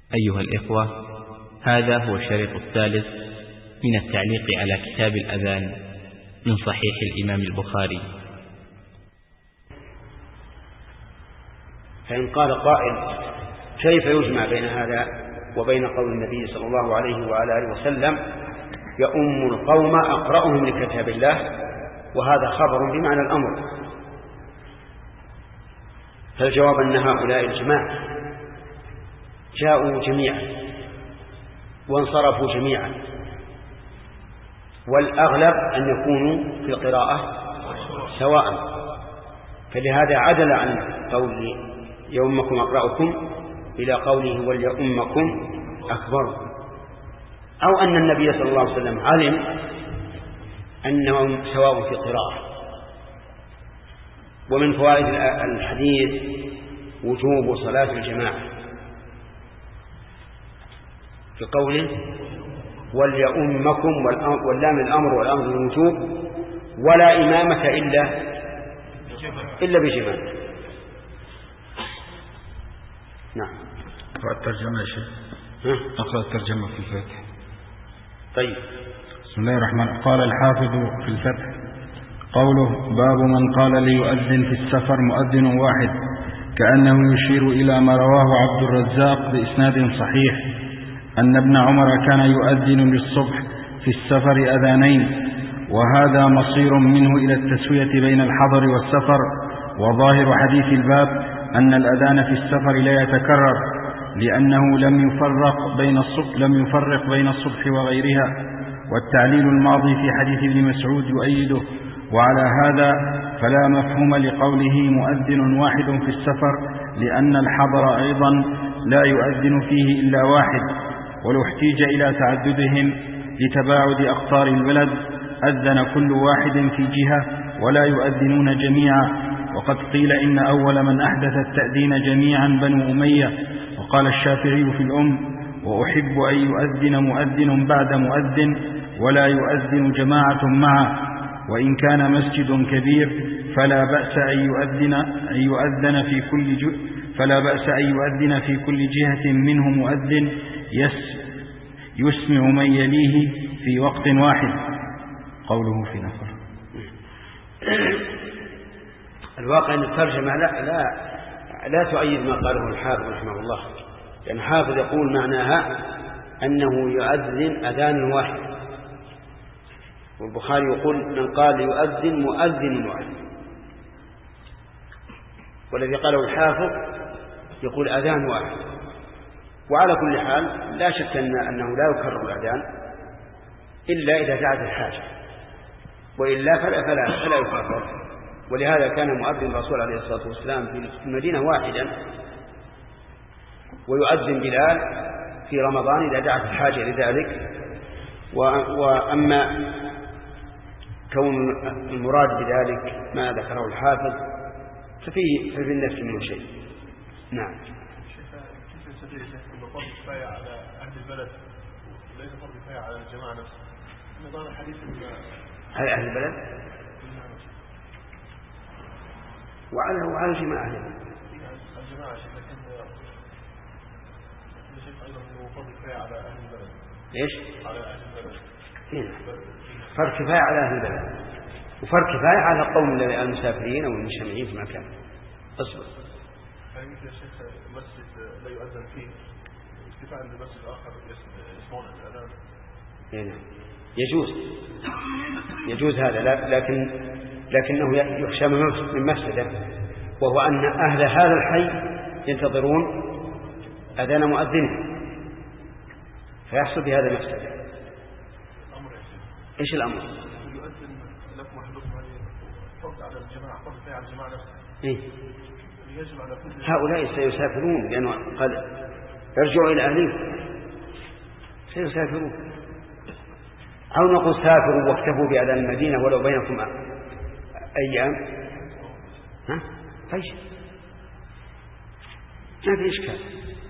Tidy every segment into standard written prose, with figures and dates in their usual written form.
أيها الإخوة، هذا هو الشريط الثالث من التعليق على كتاب الأذان من صحيح الإمام البخاري. فإن قال قائل: كيف يجمع بين هذا وبين قول النبي صلى الله عليه وعلى آله وسلم: يؤم القوم أقرأهم لكتاب الله، وهذا خبر بمعنى الأمر؟ فالجواب أن هؤلاء الجماعة جاءوا جميعا وانصرفوا جميعا، والأغلب أن يكونوا في القراءة سواء، فلهذا عدل عن قول يؤمكم أقرأكم إلى قوله وليؤمكم أكبركم، أو أن النبي صلى الله عليه وسلم علم أنهم سواء في قراءة. ومن فوائد الحديث وجوب صلاة الجماعة في قوله وليؤمكم، واللام الأمر والأمر الوجوب، ولا إمامة إلا بجماعة. نعم. أقرأ الترجمة يا شيخ. أقرأ الترجمة في الفتح. طيب. بسم الله الرحمن الرحيم. قال الحافظ في الفتح: قوله باب من قال ليؤذن في السفر مؤذن واحد، كأنه يشير إلى ما رواه عبد الرزاق بإسناد صحيح أن ابن عمر كان يؤذن للصبح في السفر أذانين، وهذا مصير منه إلى التسوية بين الحضر والسفر. وظاهر حديث الباب أن الأذان في السفر لا يتكرر، لأنه لم يفرق بين الصبح وغيرها، والتعليل الماضي في حديث ابن مسعود يؤيده. وعلى هذا فلا مفهوم لقوله مؤذن واحد في السفر، لأن الحضر أيضا لا يؤذن فيه إلا واحد، ولو احتيج إلى تعددهم لتباعد أقطار البلد أذن كل واحد في جهة ولا يؤذنون جميعا. وقد قيل إن أول من أحدث التأذين جميعا بنو أمية. وقال الشافعي في وأحب أن يؤذن مؤذن بعد مؤذن ولا يؤذن جماعة معه، وإن كان مسجد كبير فلا بأس أن يؤذن في كل جهة منه مؤذن يسمع من يليه في وقت واحد. قوله في نفر. الواقع أن الترجمة لا تؤيد ما قاله الحافظ رحمه الله، لأن الحافظ يقول معناها أنه يؤذن أذان واحد، والبخاري يقول من قال يؤذن مؤذن واحد، والذي قاله الحافظ يقول أذان واحد. وعلى كل حال لا شك أنه لا يكرر الأذان إلا إذا دعت الحاجة، وإلا فلا يكرر. ولهذا كان مؤذن الرسول عليه الصلاة والسلام في المدينة واحدا، ويؤذن بلال في رمضان إذا دعت الحاجة لذلك. وأما كون المراد بذلك ما ذكره الحافظ ففي النفس منه شيء. نعم. كيف يستطيع أن فرض كفاية على أهل البلد وليس فرض كفاية على الجماعة نفسها؟ نظام الحديث على أهل البلد وعلى جماعة الجماعة شيخ أيضا أنه فرض كفاية على أهل البلد. ليش؟ على أهل البلد. فرض كفاية على أهل البلد، وفرض كفاية على قوم المسافرين أو المجتمعين في مكان. أصبر. فيمكن يا شيخ المسجد لا يؤذن فيه كفاية أن المسجد آخر يسمعون الأذان. يعني يجوز هذا، لكنه يخشى من مفسدة، وهو أن أهل هذا الحي ينتظرون أذان مؤذنه فيحصل بهذا مفسدة. إيش الأمر؟ يؤذن لكم أحدكم فرض على الجماعة، فرض على الجماعة نفسها. إيه؟ هؤلاء سيسافرون، لأنه قد يرجعوا إلى أهلهم، سيسافرون. أو نقول سافروا واكتفوا بأذان المدينة ولو بينكم أيام. طيب ما في إشكال.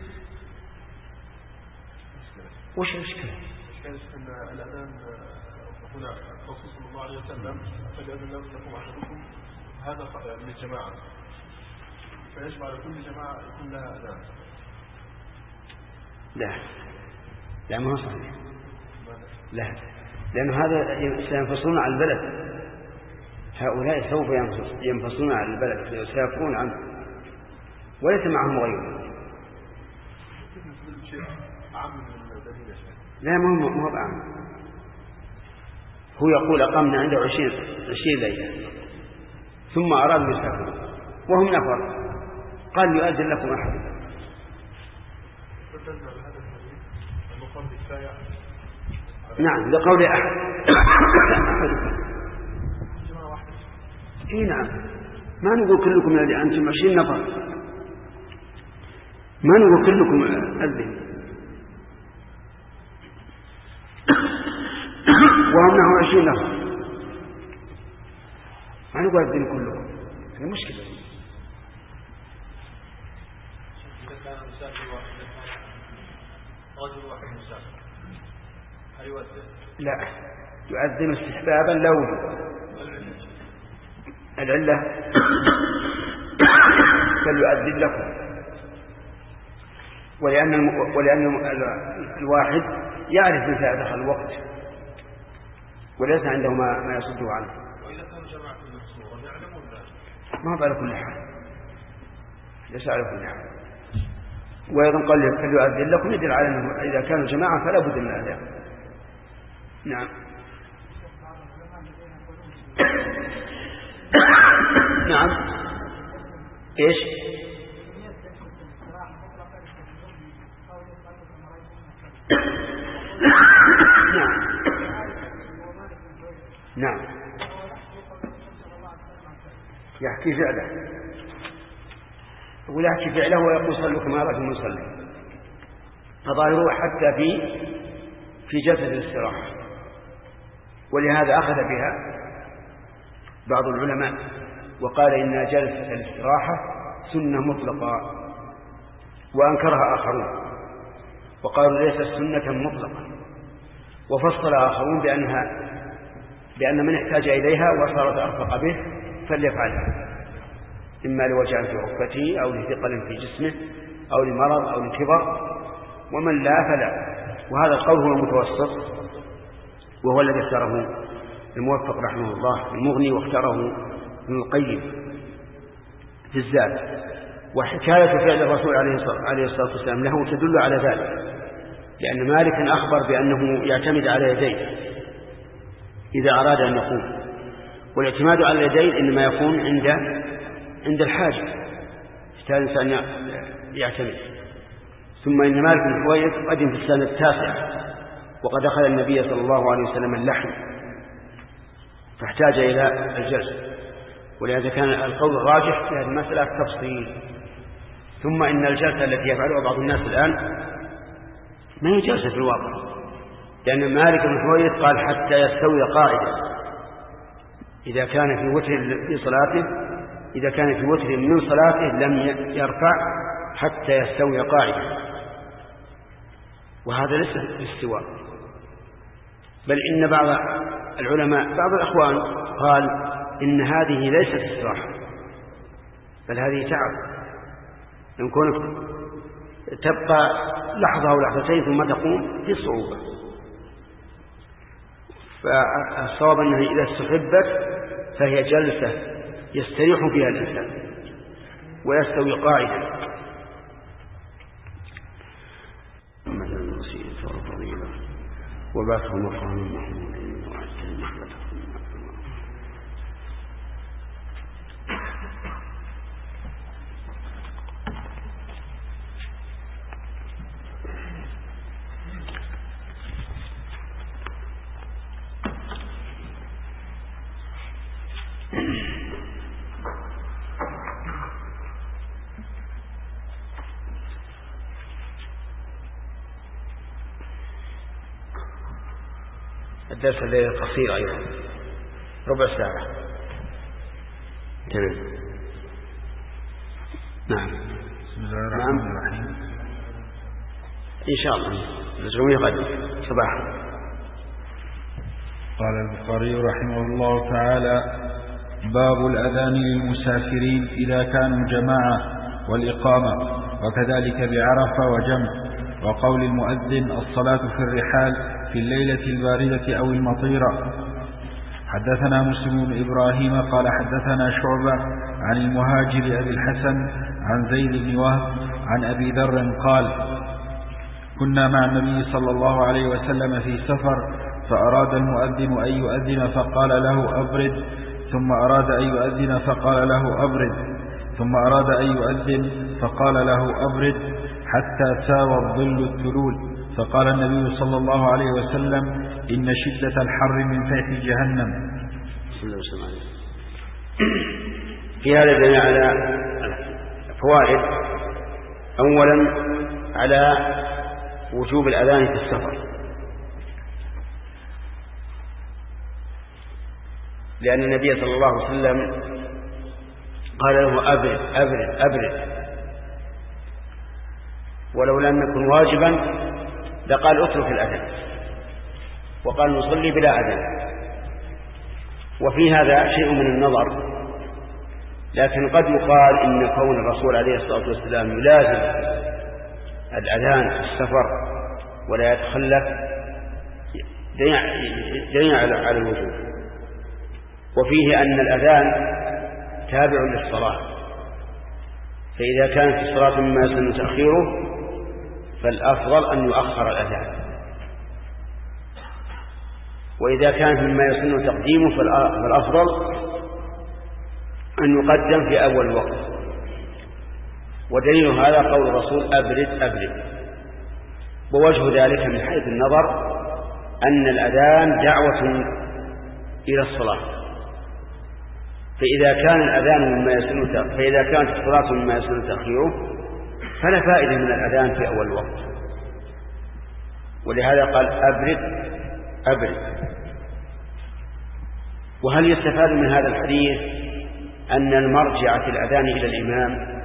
وش الإشكال؟ أن الأذان هنا الرسول صلى الله عليه وسلم فليأذن لكم أحدكم، هذا من الجماعة، فيجب على كل جماعة يكون لها أذان. لا ما هو صحيح. لا، لأن هذا سينفصلون عن البلد، هؤلاء سوف ينفصلون عن البلد، سيفرون عنه وليس معهم غيره. لا ما هو بعام. هو يقول أقمنا عنده 20 ليلة ثم أرادوا يسافرون وهم نفر، قال يؤذن لكم أحد. نعم لقول أحد. إيه نعم، ما نقول كلكم الذي أنتم 20 نفر، ما نقول كلكم أذن، وهم نحو 20 نفر، ما نقول أذن كلكم، هذه مشكلة. رجل واحد مسافر لا، يؤذن استحبابا لو العلة فليؤذن لكم، ولأن الواحد يعرف متى دخل الوقت وليس عنده ما يصده عنه. وإذا كانوا جماعة المحصورة يعلمون ذلك، ما هو على كل حال، ليس على كل حال. وأيضا قال فليؤذن لكم يدل على أنه إذا كانوا جماعة فلا بد من الأذان. نعم. نعم. إيش؟ نعم. يحكي فعله، يقول يحكي فعله ويقول صلوا كما رأيتم نصلي، فظاهره حتى في جلسة الاستراحة، ولهذا أخذ بها بعض العلماء وقال إن جلسة الاستراحة سنة مطلقة، وأنكرها آخرون وقالوا ليست سنة مطلقة، وفصل آخرون بأن من احتاج إليها وصارت أرفق به فليفعلها، إما لوجع في ركبته أو لثقل في جسمه أو لمرض أو لكبر، ومن لا فلا. وهذا القول هو المتوسط، وهو الذي اختاره الموفق رحمه الله المغني، واختاره ابن القيم في الزاد. وحكاية فعل الرسول عليه الصلاة والسلام له تدل على ذلك، لأن مالك أخبر بأنه يعتمد على يديه إذا أراد أن يقوم، والاعتماد على اليدين إنما يكون عند الحاجة، يحتاج الإنسان يعتمد. ثم إن مالك بن حويرث قدم في السنة 9 وقد أخذ النبي صلى الله عليه وسلم اللحم فاحتاج إلى الجلسة، ولهذا كان القول الراجح في هذه المسألة التفصيل. ثم إن الجلسة التي يفعلها بعض الناس الآن ما هي جلسة في الواقع، لأن مالك بن حويرث قال حتى يستوي قاعدا، إذا كان في وتر من صلاته لم يرفع حتى يستوي قاعدا، وهذا ليس الاستواء. بل إن بعض العلماء بعض الأخوان قال إن هذه ليست استراحة، بل هذه تعب، إن كنت تبقى لحظة أو لحظتين ثم تقوم في صعوبة. فالصواب أنه إذا استحبت فهي جلسة يستريح فيها الإنسان ويستوي قاعدا. وبعثه مقام محمود وعزه النخلة. الدرس الليلة قصير أيضا، ربع ساعة. تمام. نعم. بسم الله الرحمن الرحيم. إن شاء الله نزعوني غدا صباحا. قال البخاري رحمه الله تعالى: باب الأذان للمسافرين إذا كانوا جماعة والإقامة، وكذلك بعرفة وجمع. وقول المؤذن الصلاة في الرحال في الليلة الباردة أو المطيرة. حدثنا مسلم بن إبراهيم قال حدثنا شعبة عن المهاجر أبي الحسن عن زيد بن وهب عن أبي ذر قال كنا مع النبي صلى الله عليه وسلم في سفر فأراد المؤذن أن يؤذن فقال له أبرد، ثم أراد أن يؤذن فقال له أبرد، ثم أراد أن يؤذن فقال له أبرد، حتى ساوى الظل الثلول. فقال النبي صلى الله عليه وسلم إن شدة الحر من فيح جهنم. في هذا دليل على فوائد. أولا على وجوب الأذان في السفر، لأن النبي صلى الله عليه وسلم قال له أبرد أبرد أبرد، ولو لم يكن واجبا لقال اترك الأذان، وقال نصلي بلا أذان. وفي هذا شيء من النظر، لكن قد يقال إن كون الرسول عليه الصلاة والسلام يلازم الأذان في السفر ولا يتخلف دليل على الوجوب. وفيه أن الأذان تابع للصلاة، فإذا كانت الصلاة مما يسن تأخيره فالأفضل أن يؤخر الأذان، وإذا كانت مما يسن تقديمه فالأفضل أن يقدم في أول وقت. ودليل هذا قول الرسول أبرد أبرد. ووجه ذلك من حيث النظر أن الأذان دعوة إلى الصلاة، فإذا كان الأذان مما يسن فإذا كانت الصلاة مما يسن تأخيره فلا فائدة من الأذان في أول وقت، ولهذا قال أبرد أبرد. وهل يستفاد من هذا الحديث أن المرجع في الأذان إلى الإمام،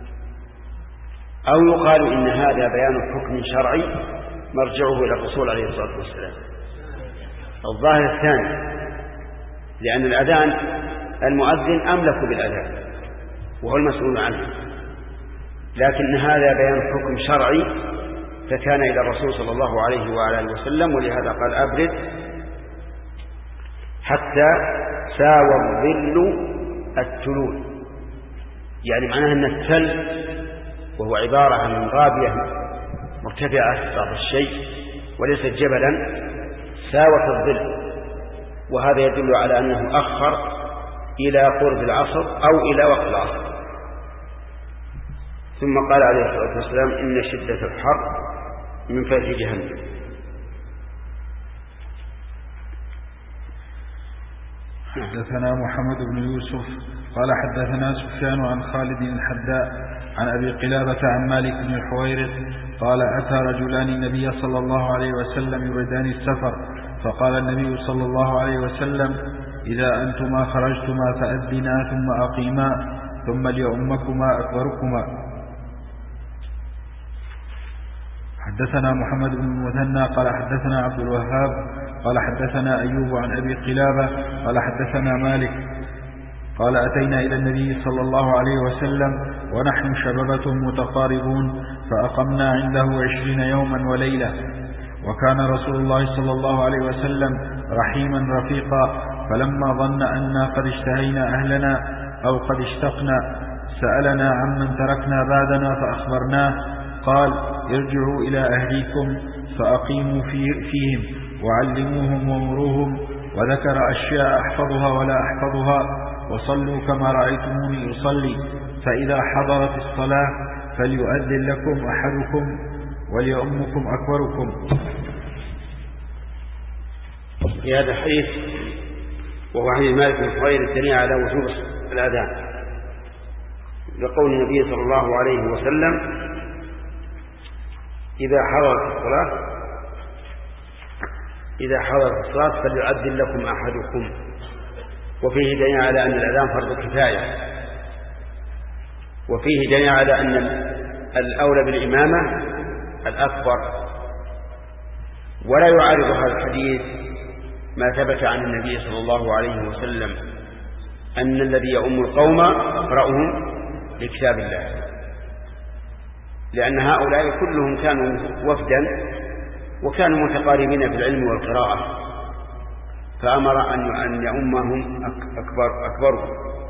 أو يقال إن هذا بيان حكم شرعي مرجعه إلى الرسول عليه الصلاة والسلام؟ الظاهر الثاني، لأن الأذان المؤذن أملك بالأذان وهو المسؤول عنه، لكن هذا بيان حكم شرعي فكان إلى الرسول صلى الله عليه وآله وسلم، ولهذا قال أبرد حتى ساوى الظل التلول، يعني معناها أن التل وهو عبارة عن رابية مرتفعة بعض الشيء وليست جبلا ساوت الظل، وهذا يدل على أنه أخر إلى قرب العصر أو إلى وقت العصر. ثم قال عليه الصلاة والسلام إن شدة الحر من فيح جهنم. حدثنا محمد بن يوسف قال حدثنا سفيان عن خالد الحداء عن أبي قلابة عن مالك بن الحويرث قال أتى رجلان النبي صلى الله عليه وسلم يريدان السفر، فقال النبي صلى الله عليه وسلم إذا أنتما خرجتما فأذنا ثم أقيما ثم ليؤمكما أكبركما. حدثنا محمد بن المثنى قال حدثنا عبد الوهاب قال حدثنا أيوب عن أبي قلابة قال حدثنا مالك قال أتينا إلى النبي صلى الله عليه وسلم ونحن شبابة متقاربون فأقمنا عنده 20 يوما وليلة، وكان رسول الله صلى الله عليه وسلم رحيما رفيقا، فلما ظن أننا قد اشتهينا أهلنا أو قد اشتقنا سألنا عمن تركنا بعدنا فأخبرناه، قال ارجعوا إلى أهليكم فأقيموا فيهم وعلموهم ومروهم، وذكر أشياء أحفظها ولا أحفظها، وصلوا كما رأيتموني أصلي، فإذا حضرت الصلاة فليؤذن لكم أحدكم وليؤمكم أكبركم. في هذا الحديث وهو حديث مالك بن الحويرث الدليل على وجوب الأذان، لقول النبي صلى الله عليه وسلم إذا حضرت الصلاة فليؤذن لكم أحدكم. وفيه دليل على أن الأذان فرض كفاية، وفيه دليل على أن الأولى بالإمامة الأكبر. ولا يعارض هذا الحديث ما ثبت عن النبي صلى الله عليه وسلم أن الذي يؤم القوم أقرأهم لكتاب الله، لأن هؤلاء كلهم كانوا وفدا وكانوا متقاربين في العلم والقراءة، فأمر أن يؤمهم أكبرهم،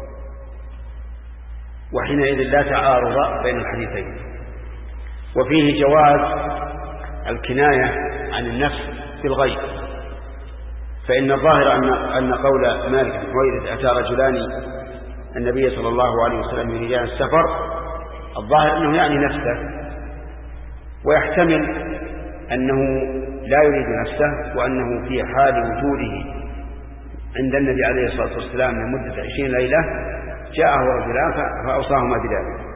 وحينئذ لا تعارض بين الحديثين. وفيه جواز الكناية عن النفس بالغيب، فإن الظاهر أن قول مالك بن حويرث أتى رجلان النبي صلى الله عليه وسلم يريدان السفر، الظاهر أنه يعني نفسه، ويحتمل أنه لا يريد نفسه، وأنه في حال وجوده عند النبي عليه الصلاة والسلام من مدة 20 ليلة جاءه رجلان فأوصاهما بذلك.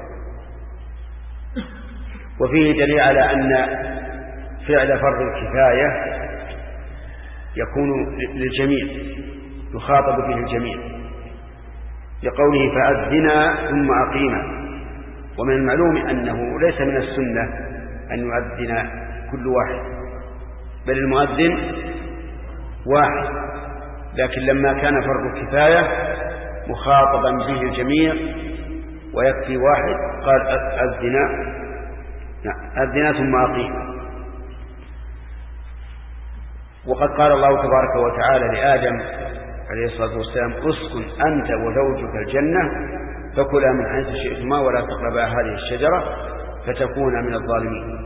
وفيه دليل على أن فعل فرض الكفاية يكون للجميع، يخاطب به الجميع، لقوله فأذنا ثم أقيما. ومن المعلوم أنه ليس من السنة أن يؤذن كل واحد، بل المؤذن واحد، لكن لما كان فرض الكفاية مخاطبا به الجميع ويكفي واحد قال أذنا ثم أقيما. وقد قال الله تبارك وتعالى لآدم عليه الصلاة والسلام اسكن أنت وزوجك الجنة فكلا من حيث شئتما ولا تقربا هذه الشجرة فتكونا من الظالمين.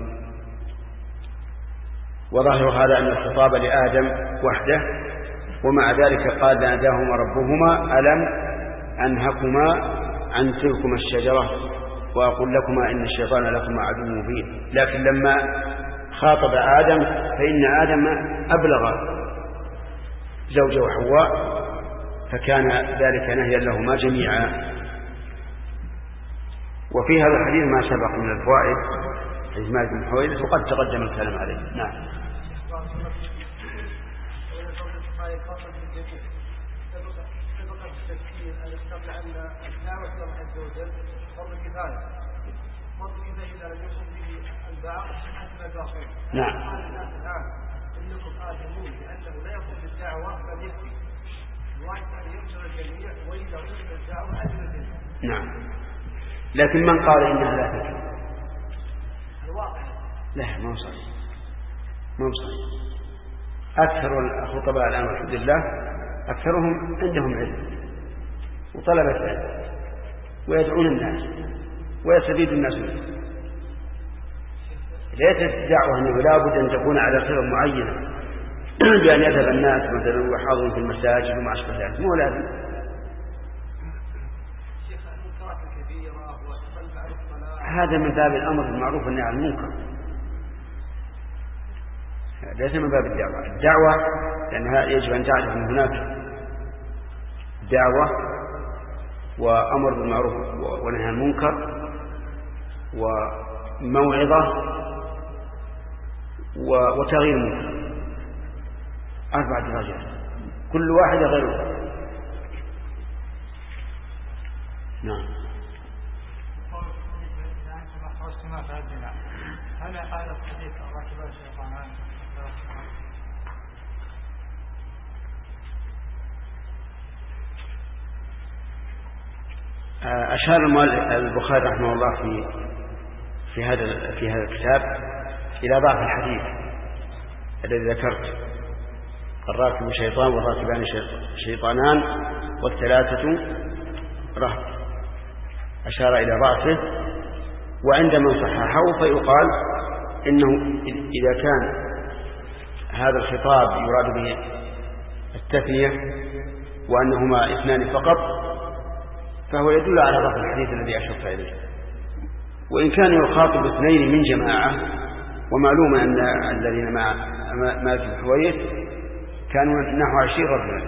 وظاهر هذا أن الخطاب لآدم وحده، ومع ذلك قال ناداهما ربهما ألم أنهكما عن تلكما الشجرة وأقول لكما إن الشيطان لكما عدو مبين. لكن لما خاطب آدم فإن آدم أبلغ زوجه حواء، فكان ذلك نهيا لهما جميعا. وفي هذا الحديث ما سبق من الفوائد حديث مالك بن حويرث وقد تقدم الكلام عليه. نعم. نعم. نعم. لكن من قال إنها لا تكفي؟ لا، ما وصل. أكثر الخطباء الآن والحمد لله أكثرهم عندهم علم وطلبة علم ويدعون الناس ويستفيد الناس منه. ليست الدعوة أنه لا بد أن تكون على صفة معينة بأن يذهب الناس مثلا ويحاضرون في المساجد وما أشبه ذلك، مو لازم. هذا من باب الأمر بالمعروف والنهي عن المنكر، ليس من باب الدعوة لأنها يجب أن تعرف أن هناك دعوة وأمر بالمعروف ونهي عن المنكر وموعظة وتغيير المنكر، 4 درجات كل واحدة غير الأخرى. نعم. أشار البخاري رحمه الله في هذا الكتاب إلى ضعف الحديث الذي ذكرت: الراكب شيطان والراكبان شيطانان والثلاثة رهط. أشار إلى ضعفه، وعندما صححه فيقال إنه إذا كان هذا الخطاب يراد به التثنية وأنهما 2 فقط فهو يدل على ضعف الحديث الذي أشرت إليه. وإن كان يخاطب 2 من جماعة، ومعلوم أن الذين مع مالك بن حويرث كانوا نحو 20 رجلا،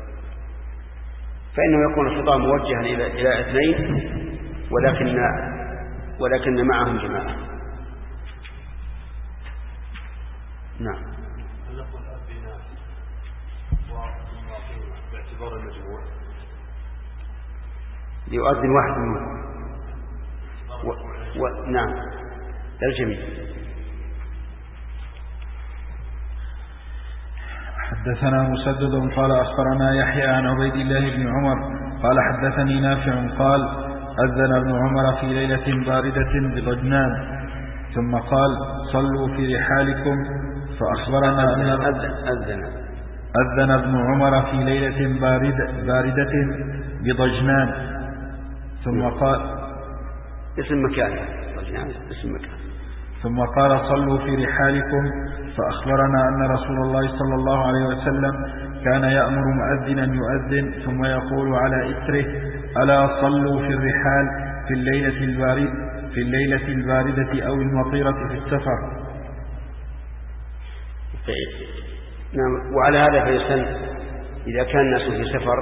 فإنه يكون الخطاب موجها إلى 2 ولكن معهم جماعة. نعم. باعتبار المجموع يؤذن واحد منهم نعم الجميع. حدثنا مسدد قال أخبرنا يحيى عن عبيد الله بن عمر قال حدثني نافع قال أذن ابن عمر في ليلة باردة بغجنان ثم قال صلوا في رحالكم فأخبرنا أن أذن ابن عمر في ليلة باردة بضجنان. ثم قال اسم مكان ضجنان اسم مكان. ثم قال صلوا في رحالكم فأخبرنا أن رسول الله صلى الله عليه وسلم كان يأمر مؤذنا يؤذن ثم يقول على إثره ألا صلوا في الرحال في الليلة الباردة أو المطيرة في السفر. نعم. وعلى هذا فيسن إذا كان الناس في سفر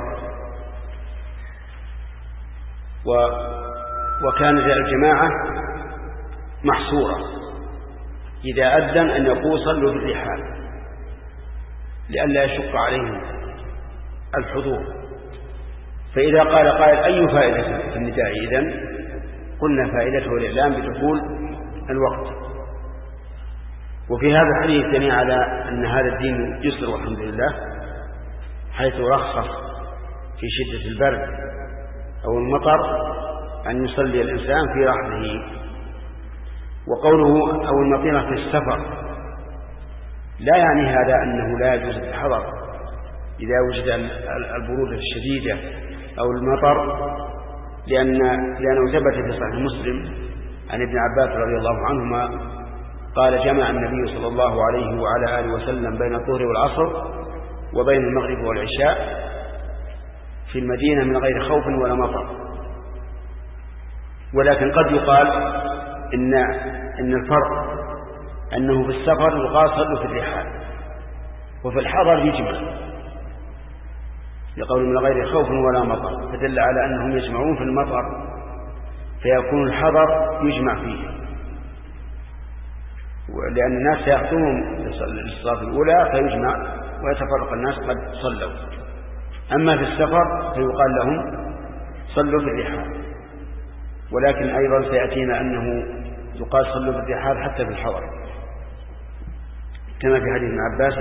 وكانت الجماعة محصورة إذا أذن أن يقول صلوا في الرحال لئلا يشق عليهم الحضور. فإذا قال قائل أي فائدة في النداء إذن؟ قلنا فائدته الإعلام بدخول الوقت. وفي هذا الحديث دليل على أن هذا الدين يسر والحمد لله، حيث رخص في شدة البرد أو المطر أن يصلي الإنسان في رحله. وقوله أو المطيرة في السفر لا يعني هذا أنه لا يجوز الحضر إذا وجد البرودة الشديدة أو المطر، لأنه ثبت في صحيح مسلم عن ابن عباس رضي الله عنهما قال جمع النبي صلى الله عليه وعلى آله وسلم بين الظهر والعصر وبين المغرب والعشاء في المدينة من غير خوف ولا مطر. ولكن قد يقال إن الفرق أنه في السفر يقال صلوا في الرحال، وفي الحضر يجمع يقول من غير خوف ولا مطر، فدل على أنهم يجمعون في المطر فيكون الحضر يجمع فيه، لأن الناس سيحضرون للصلاة الأولى فيجمع ويتفرق الناس قد صلوا. أما في السفر فيقال لهم صلوا في الرحال. ولكن أيضا سيأتينا أنه يقال صلوا في الرحال حتى في الحضر كما في حديث ابن عباس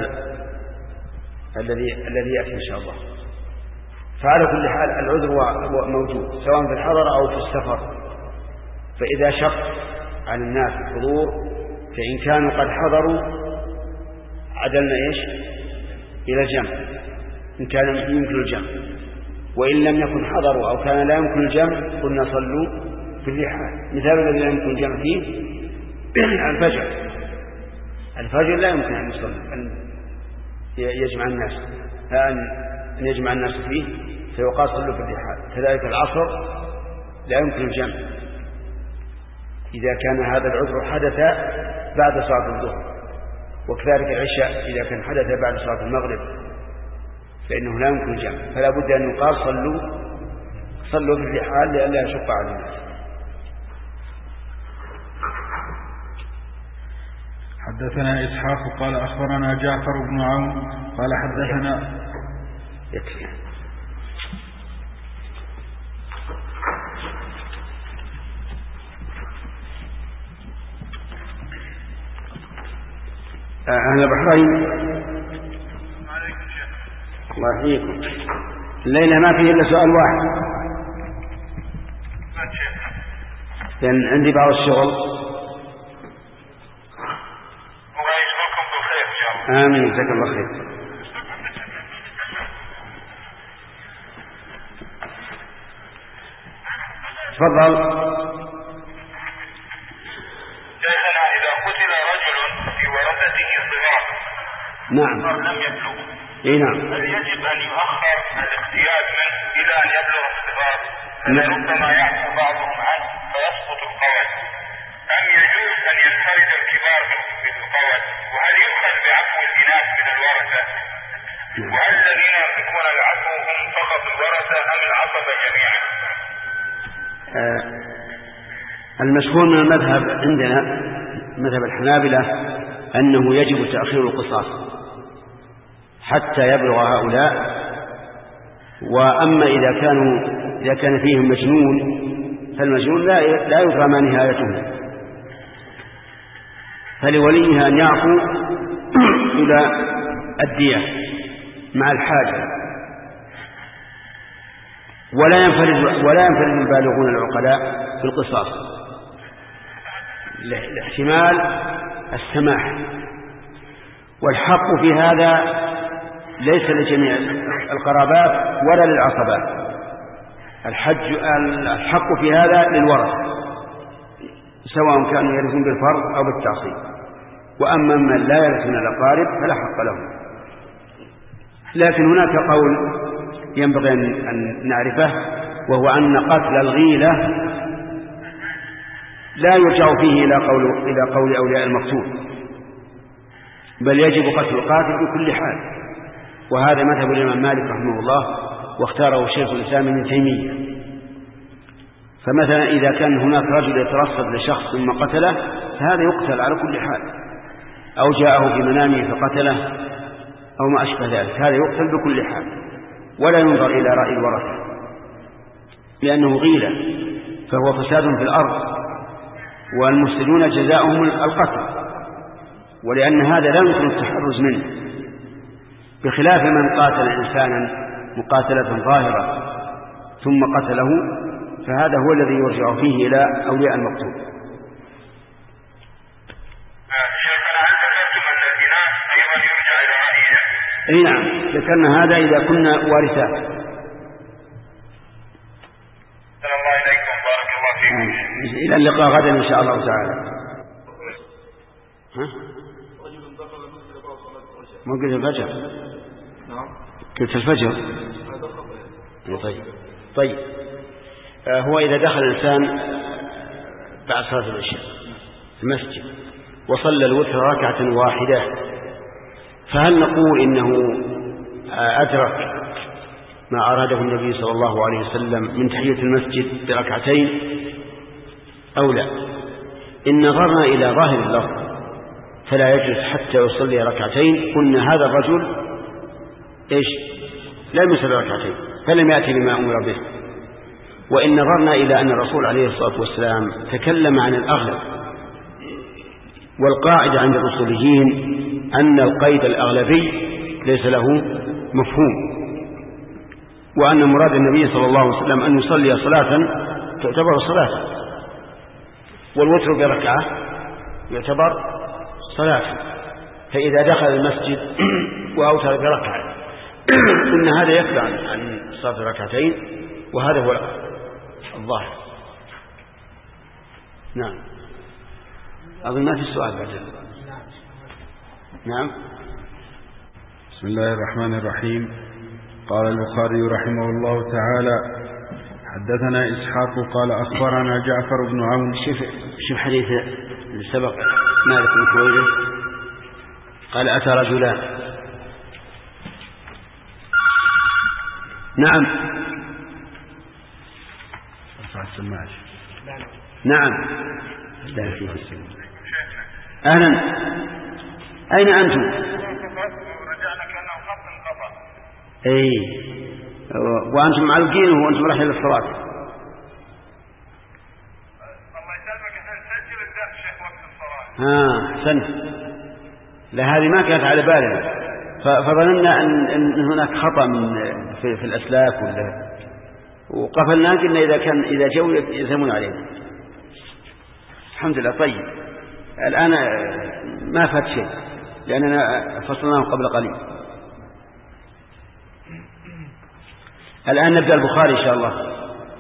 الذي يأتي إن شاء الله. فعلى كل حال العذر موجود سواء في الحضر أو في السفر. فإذا شق على الناس الحضور فإن كانوا قد حضروا عدلنا إلى الجمع إن كان يمكن الجمع، وإن لم يكن حضروا أو كان لا يمكن الجمع قلنا صلوا في الرحال. مثال الذي لا يمكن الجمع فيه الفجر لا يمكن أن يصلي أن يجمع الناس فيه فيقال صلوا في الرحال. كذلك العصر لا يمكن الجمع إذا كان هذا العذر حدث بعد صلاة الظهر، وكذلك العشاء إذا كان حدث بعد صلاة المغرب فإنه لا يمكن الجمع، فلا بد أن يقال صلوا في الرحال لئلا يشق على الناس. حدثنا إسحاق قال أخبرنا جعفر بن عون قال حدثنا يكفي. أهل البحرين الله يحييكم. الليلة ما فيه إلا سؤال واحد لأن عندي بعض الشغل. الله يجزاكم بالخير إن شاء الله. آمين جزاك الله خير. تفضل. شيخنا إذا قتل رجل في ورثته صغار نعم لم يبلغ نعم هل يجب أن يؤخر الاقتياد منه إلى أن يبلغ الصغار ربما يعفو بعضهم عنه فيسقط القول، أم يجوز أن ينفرد الكبار بالقول؟ وهل يؤخذ بعفو الإناث من الورثة؟ وهل الذين يملكون العفو هم فقط الورثة أم العصبة جميعا؟ المشهور من المذهب عندنا مذهب الحنابلة أنه يجب تأخير القصاص حتى يبلغ هؤلاء. وأما إذا كان فيهم مجنون فالمجنون لا يدرى ما نهايته، فلوليها أن يعفو إلى الدية مع الحاجة، ولا ينفرد البالغون العقلاء في القصاص. لاحتمال السماح. والحق في هذا ليس لجميع القرابات ولا للعصبات. الحق في هذا للورث سواء كانوا يرثون بالفرض أو بالتعصيب. وأما من لا يرثون الأقارب فلا حق لهم. لكن هناك قول ينبغي أن نعرفه، وهو أن قتل الغيلة لا يرجع فيه إلى قول أولياء المقتول، بل يجب قتل القاتل بكل حال. وهذا مذهب الإمام مالك رحمه الله، واختاره شيخ الإسلام ابن تيمية. فمثلا إذا كان هناك رجل يترصد لشخص ثم قتله فهذا يقتل على كل حال، أو جاءه في منامه فقتله أو ما أشبه ذلك، هذا يقتل بكل حال ولا ينظر إلى رأي الورثة، لأنه غيلة فهو فساد في الأرض، والمفسدون جزاؤهم القتل، ولأن هذا لا يمكن التحرز منه، بخلاف من قاتل إنسانا مقاتلة ظاهرة ثم قتله، فهذا هو الذي يرجع فيه إلى أولياء المقتول. اي نعم، ذكرنا هذا إذا كنا وارثات. السلام عليكم، بارك الله فيكم. إلى اللقاء غدا إن شاء الله تعالى. ما قلت الفجر؟ نعم قلت الفجر. طيب هو إذا دخل الإنسان بعد صلاة العشاء المسجد وصلى الوتر ركعة واحدة، فهل نقول إنه أدرك ما أراده النبي صلى الله عليه وسلم من تحية المسجد بركعتين أو لا؟ إن نظرنا إلى ظاهر اللفظ فلا يجلس حتى يصلي ركعتين، قلنا هذا الرجل لا يصلي ركعتين فلم يأتي بما أمر به. وإن نظرنا إلى أن الرسول عليه الصلاة والسلام تكلم عن الأغلب، والقاعدة عند الأصوليين أن القيد الأغلبي ليس له مفهوم، وأن مراد النبي صلى الله عليه وسلم أن يصلي صلاة تعتبر صلاة، والوتر بركعة يعتبر صلاة. فإذا دخل المسجد وأوتر بركعة إن هذا يكفي عن صلاة ركعتين، وهذا هو الظاهر. نعم، أظن ما في سؤال بعد. نعم. بسم الله الرحمن الرحيم. قال البخاري رحمه الله تعالى: حدثنا إسحاق قال أخبرنا جعفر بن عون. شوف حديث اللي سبق مالك بن حويرث قال أتى رجلان. نعم. نعم. أهلا، أين أنتم؟ رجعنا كأنه خط انقطع. أي، وأنتم معلقين وأنتم رايحين للصلاة. الله يسلمك، سجل الدرس شيخ وقت الصلاة. أحسنت. لا، هذه ما كانت على بالنا، فظننا أن هناك خطأ في الأسلاك وقفلنا، قلنا إذا جو يسمون علينا. الحمد لله. طيب الآن ما فات شيء لأننا فصلناه قبل قليل. الآن نبدأ البخاري إن شاء الله.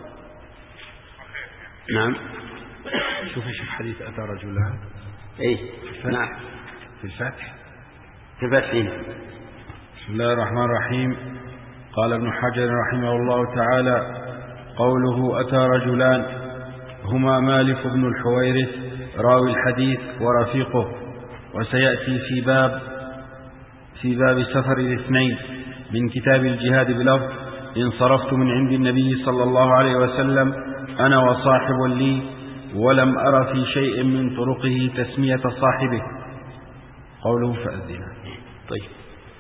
نعم. شوف حديث أتى رجلان. نعم، في الفتح. في الفتح. بسم الله الرحمن الرحيم. قال ابن حجر رحمه الله تعالى: قوله أتى رجلان هما مالك بن الحويرث راوي الحديث ورفيقه، وسيأتي في باب سفر الاثنين من كتاب الجهاد بلفظ: انصرفت من عند النبي صلى الله عليه وسلم أنا وصاحب لي، ولم أر في شيء من طرقه تسمية صاحبه. قوله فأذنا. طيب.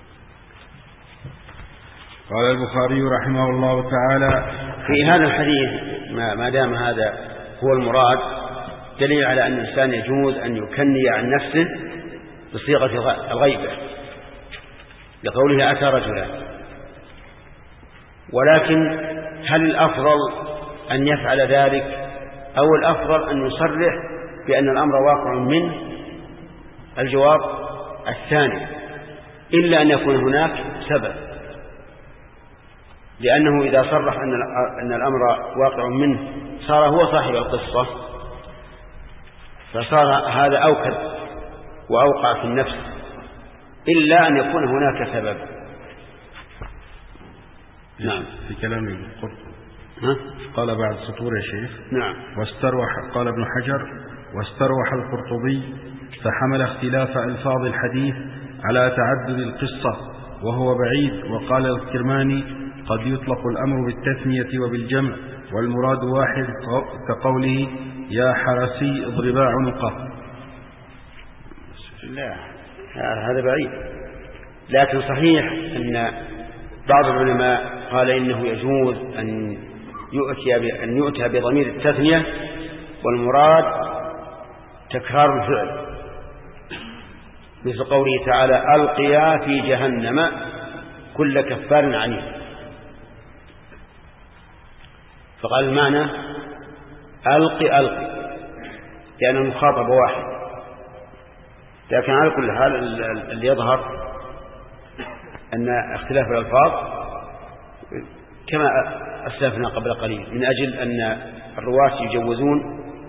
قال البخاري رحمه الله تعالى: في هذا الحديث ما دام هذا هو المراد دليل على أن الإنسان يجوز أن يكني عن نفسه بصيغة الغيبة، لقوله أتى رجلان. ولكن هل الأفضل أن يفعل ذلك أو الأفضل أن يصرح بأن الأمر واقع منه الجواب الثاني، إلا أن يكون هناك سبب، لأنه إذا صرح أن الأمر واقع منه صار هو صاحب القصة، فصار هذا أوكد وأوقع في النفس، إلا أن يكون هناك سبب. نعم. في كلام القرطبي قال بعد سطور يا شيخ. نعم. قال ابن حجر: واستروح القرطبي فحمل اختلاف ألفاظ الحديث على تعدد القصة وهو بعيد. وقال الكرماني: قد يطلق الأمر بالتثنية وبالجمع والمراد واحد، كقوله: يا حرسي اضربا عنقه. لا، هذا بعيد. لكن صحيح أن بعض العلماء قال إنه يجوز أن يؤتى بضمير التثنية والمراد تكرار الفعل، مثل قوله تعالى: ألقيا في جهنم كل كفار عنيد، فقال المعنى ألقي لأن المخاطب واحد. لكن على كل حال اللي يظهر أن اختلاف الألفاظ كما أسلفنا قبل قليل، من أجل أن الرواة يجوزون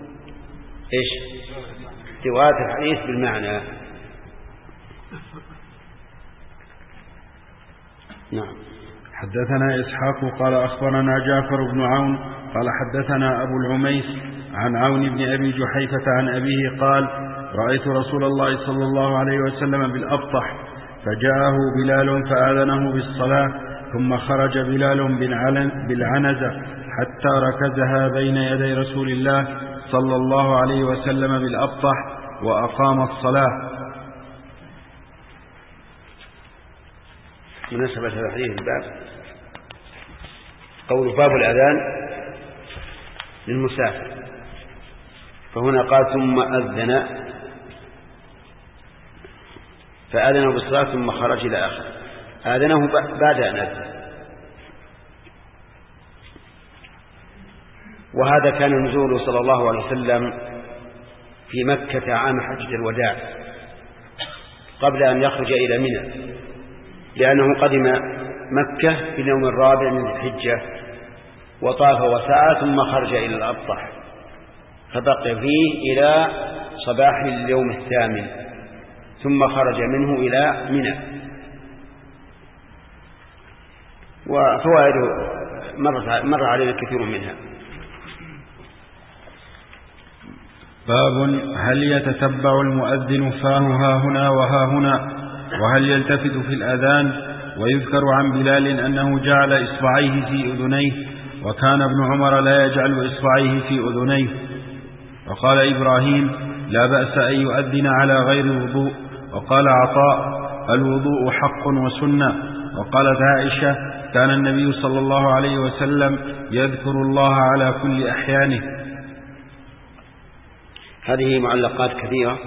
رواية الحديث بالمعنى. نعم. حدثنا إسحاق قال أخبرنا جعفر بن عون قال حدثنا أبو العميس عن عون بن أبي جحيفة عن أبيه قال: رأيت رسول الله صلى الله عليه وسلم بالأبطح، فجاءه بلال فآذنه بالصلاة، ثم خرج بلال بالعنزة حتى ركزها بين يدي رسول الله صلى الله عليه وسلم بالأبطح وأقام الصلاة. مناسبة هذا الحديث الباب قول باب الأذان للمسافر، فهنا قال: ثم أذن فآذنه بالصلاة ثم خرج إلى آخر. آذنه بعد أن أذن. وهذا كان نزوله صلى الله عليه وسلم في مكة عام حجة الوداع قبل أن يخرج إلى منى، لأنه قدم مكة في اليوم الرابع من الحجة وطاف وسعى ثم خرج إلى الأبطح، فبقي فيه إلى صباح اليوم الثامن، ثم خرج منه إلى منى. وفوائده مر علينا كثير منها. باب: هل يتتبع المؤذن فاه ها هنا وها هنا، وهل يلتفت في الأذان؟ ويذكر عن بلال أنه جعل إصبعيه في أذنيه، وكان ابن عمر لا يجعل إصبعيه في أذنيه. وقال إبراهيم: لا بأس أن يؤذن على غير الوضوء. وقال عطاء: الوضوء حق وسنة. وقالت عائشة: كان النبي صلى الله عليه وسلم يذكر الله على كل أحيانه. هذه معلقات كثيرة،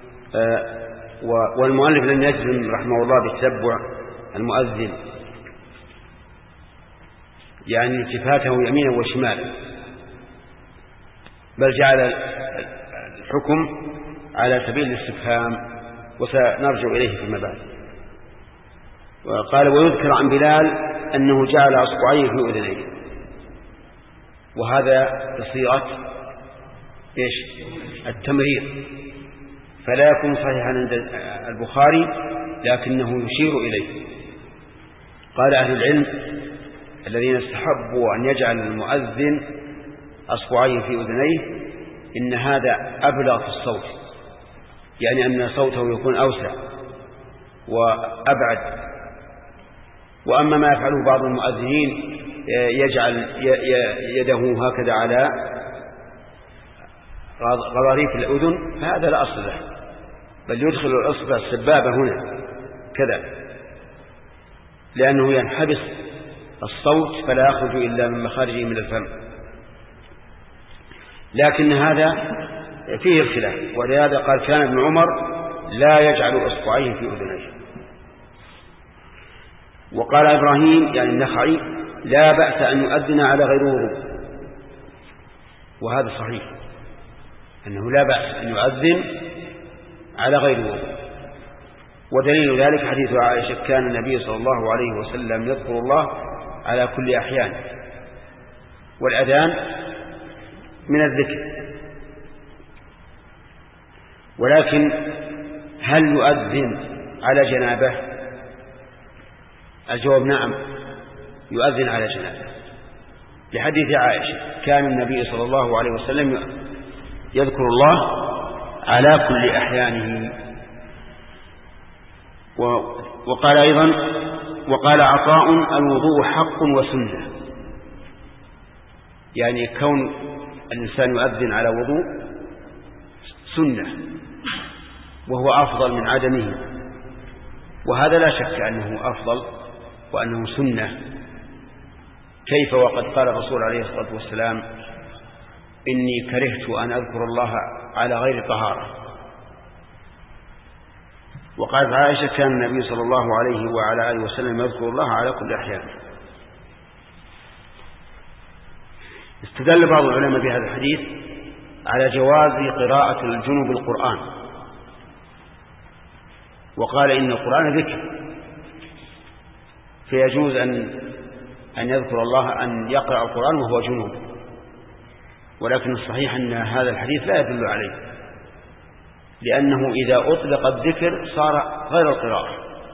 والمؤلف لم يجزم رحمه الله بتتبع المؤذن، يعني التفاته يمينا وشمالا، بل جعل الحكم على سبيل الاستفهام، وسنرجع إليه فيما بعد. وقال: ويذكر عن بلال أنه جعل أصبعيه في أذنيه، وهذا بصيغة التمرير، فلا يكون صحيحا عند البخاري، لكنه يشير إليه. قال أهل العلم الذين استحبوا أن يجعل المؤذن أصبعيه في أذنيه إن هذا أبلغ في الصوت، يعني أن صوته يكون أوسع وأبعد. وأما ما يفعله بعض المؤذنين يجعل يده هكذا على غضاريف الأذن، فهذا لا أصل له، بل يدخل الأصبع السبابة هنا كذا، لأنه ينحبس الصوت فلا يخرج إلا من مخارجه من الفم. لكن هذا فيه الخلاف، ولهذا قال: كان ابن عمر لا يجعل إصبعيه في أذنيه. وقال إبراهيم يعني النخعي: لا بأس أن يؤذن على غير وضوء، وهذا صحيح، أنه لا بأس أن يؤذن على غير وضوء. ودليل ذلك حديث عائشة: كان النبي صلى الله عليه وسلم يذكر الله على كل أحيان. والأذان من الذكر، ولكن هل يؤذن على جنابه؟ الجواب نعم، يؤذن على جنابه، لحديث عائشة: كان النبي صلى الله عليه وسلم يذكر الله على كل أحيانه. وقال أيضا: وقال عطاء: الوضوء حق وسنة، يعني كون الإنسان يؤذن على وضوء سنة، وهو أفضل من عدمه، وهذا لا شك أنه أفضل وأنه سنة. كيف وقد قال الرسول عليه الصلاة والسلام: إني كرهت أن أذكر الله على غير طهارة. وقالت عائشة: كان النبي صلى الله عليه وعلى آله وسلم يذكر الله على كل أحيان. استدل بعض العلماء بهذا الحديث على جواز قراءة الجنب القرآن، وقال إن القرآن ذكر، فيجوز أن يذكر الله، أن يقرأ القرآن وهو جنوب. ولكن الصحيح أن هذا الحديث لا يدل عليه، لأنه إذا أطلق الذكر صار غير القراءة.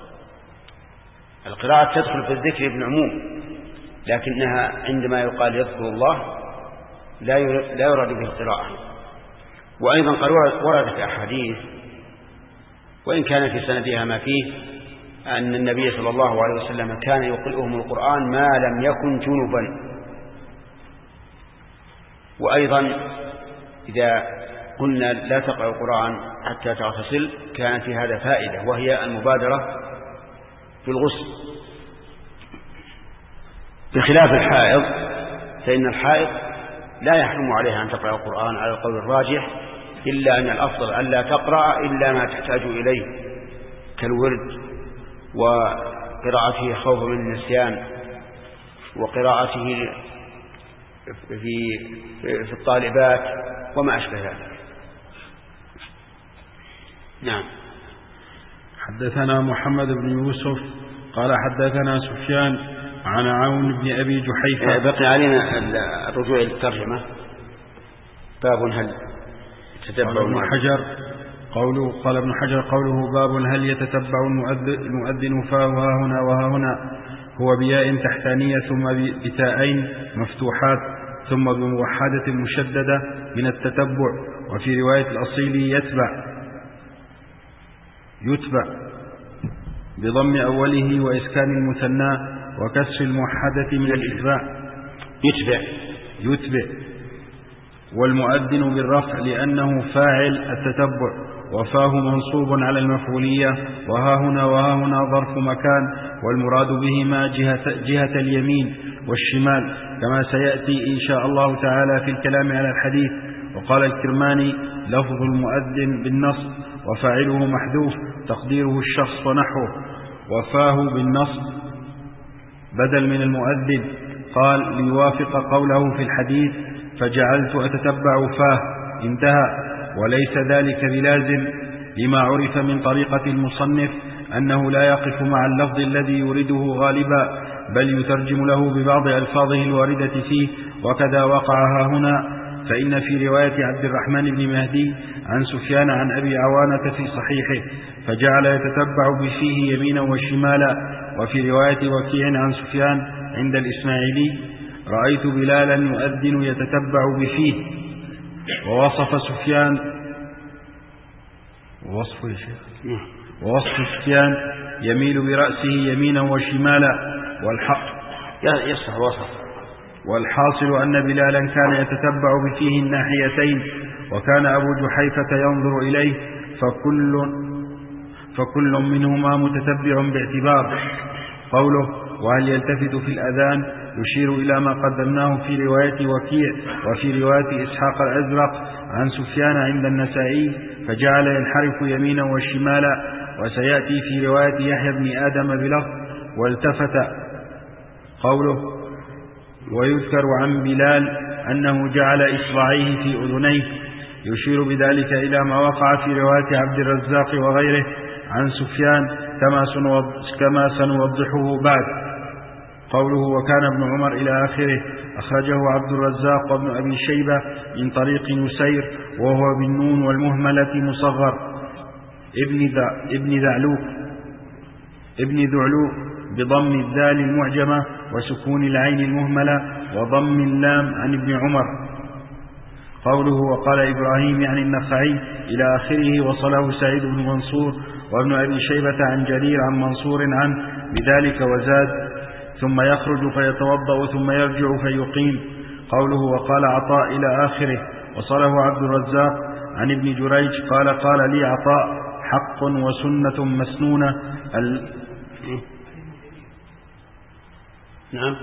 القراءة تدخل في الذكر بالعموم، لكنها عندما يقال يذكر الله لا يراد به القراءة. وأيضا قد وردت أحاديث، وإن كان في سندها ما فيه، أن النبي صلى الله عليه وسلم كان يقرئهم القرآن ما لم يكن جنبا. وأيضا إذا قلنا لا تقرأ القرآن حتى تغتسل كان في هذا فائدة، وهي المبادرة في الغسل، بخلاف الحائض، فإن الحائض لا يحرم عليها أن تقرأ القرآن على القول الراجح، إلا أن الأفضل أن لا تقرأ إلا ما تحتاج إليه كالورد، وقراءته خوفا من النسيان، وقراءته في الطالبات وما أشبه ذلك. نعم. حدثنا محمد بن يوسف قال حدثنا سفيان عن عون بن أبي جحيفة. بقي علينا الرجوع للترجمة. باب هل قال ابن حجر قوله باب هل يتتبع المؤذن فاه ها هنا وها هنا، هو بياء تحتانية ثم بتاءين مفتوحات ثم بموحدة مشددة من التتبع. وفي رواية الأصيل يتبع بضم أوله وإسكان المثنى وكسر الموحدة من الإتباع. يتبع والمؤذن بالرفع لأنه فاعل التتبع، وفاه منصوب على المفعولية، وها هنا وها هنا ظرف مكان، والمراد بهما جهة اليمين والشمال، كما سيأتي إن شاء الله تعالى في الكلام على الحديث. وقال الكرماني لفظ المؤذن بالنصب وفاعله محذوف تقديره الشخص ونحوه، وفاه بالنصب بدل من المؤذن. قال ليوافق قوله في الحديث فجعلت أتتبع فاه، انتهى. وليس ذلك بلازم، لما عرف من طريقة المصنف أنه لا يقف مع اللفظ الذي يريده غالبا، بل يترجم له ببعض ألفاظه الواردة فيه. وكذا وقع هنا، فإن في رواية عبد الرحمن بن مهدي عن سفيان عن أبي عوانة في صحيحه فجعل يتتبع بفيه يمينا وشمالا. وفي رواية وكيع عن سفيان عند الإسماعيلي رأيت بلالا يؤذن يتتبع بفيه. ووصف سفيان سفيان يميل برأسه يمينا وشمالا، والحاصل أن بلالا كان يتتبع بفيه الناحيتين، وكان أبو جحيفة ينظر إليه، فكل منهما متتبع باعتبار. قوله وهل يلتفت في الأذان يشير إلى ما قدمناه في رواية وكيع، وفي رواية إسحاق الأزرق عن سفيان عند النسائي فجعل ينحرف يمينا وشمالا. وسيأتي في رواية يحيى بن آدم بلفظ والتفت. قوله ويذكر عن بلال أنه جعل إصبعيه في أذنيه يشير بذلك إلى ما وقع في رواية عبد الرزاق وغيره عن سفيان كما سنوضحه بعد. قوله وكان ابن عمر إلى آخره أخرجه عبد الرزاق وابن أبي شيبة من طريق يسير وهو بالنون والمهملة مصغر ابن ذعلوق بضم الذال المعجمة وسكون العين المهملة وضم اللام عن ابن عمر. قوله وقال إبراهيم يعني النخعي إلى آخره وصله سعيد بن منصور وابن أبي شيبة عن جرير عن منصور عنه بذلك وزاد ثم يخرج فيتوضأ ثم يرجع فيقيم. قوله وقال عطاء إلى آخره وصله عبد الرزاق عن ابن جريج قال لي عطاء حق وسنة مسنونة نعم.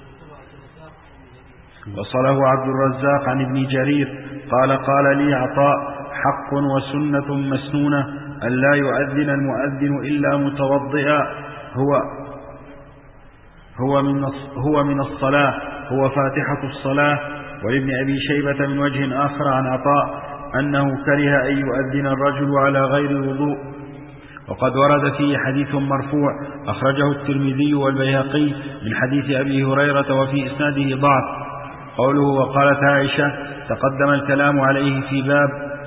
وصله عبد الرزاق عن ابن جرير قال لي عطاء حق وسنة مسنونة أن لا يؤذن المؤذن إلا متوضئا هو من الصلاة هو فاتحة الصلاة. ولابن أبي شيبة من وجه آخر عن عطاء أنه كره أن يؤذن الرجل على غير وضوء. وقد ورد فيه حديث مرفوع أخرجه الترمذي والبيهقي من حديث أبي هريرة وفي إسناده ضعف. قوله وقالت عائشة تقدم الكلام عليه في باب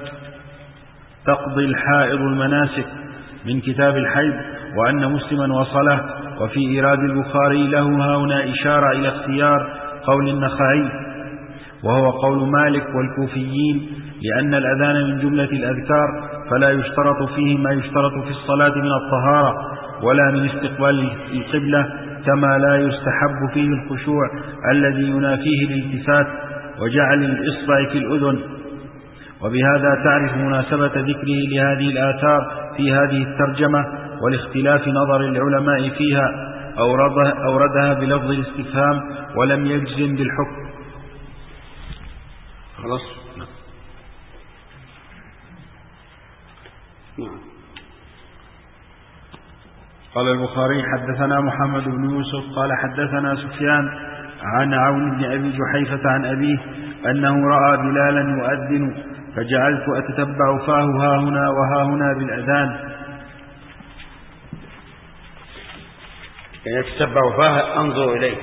تقضي الحائض المناسك من كتاب الحيض وأن مسلما وصله. وفي إيراد البخاري له هنا إشارة إلى اختيار قول النخعي وهو قول مالك والكوفيين لأن الأذان من جملة الأذكار فلا يشترط فيه ما يشترط في الصلاة من الطهارة ولا من استقبال القبلة كما لا يستحب فيه الخشوع الذي ينافيه الالتفات وجعل الإصبع في الأذن. وبهذا تعرف مناسبة ذكره لهذه الآثار في هذه الترجمة والاختلاف نظر العلماء فيها. أوردها بلفظ الاستفهام ولم يجزم بالحكم. خلاص. قال البخاري حدثنا محمد بن يوسف قال حدثنا سفيان عن عون بن أبي جحيفة عن أبيه أنه رأى بلالا يؤذن فجعلت أتتبع فاه هاهنا وهاهنا بالأذان. يعني أتتبع فاه أنظر إليه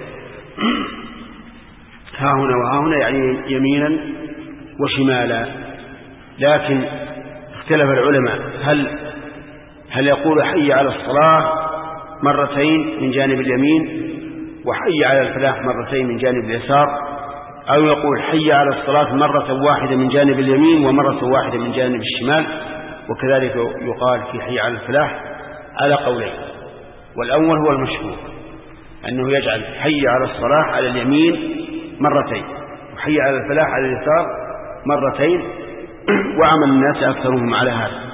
هاهنا وهاهنا يعني يمينا وشمالا. لكن اختلف العلماء هل يقول حي على الصلاة مرتين من جانب اليمين وحي على الفلاح مرتين من جانب اليسار أو يقول حي على الصلاة مرة واحدة من جانب اليمين ومرة واحدة من جانب الشمال. وكذلك يقال في حي على الفلاح على قولين. والأول هو المشهور أنه يجعل حي على الصلاة على اليمين مرتين وحي على الفلاح على اليسار مرتين وعمل الناس أكثرهم على هذا.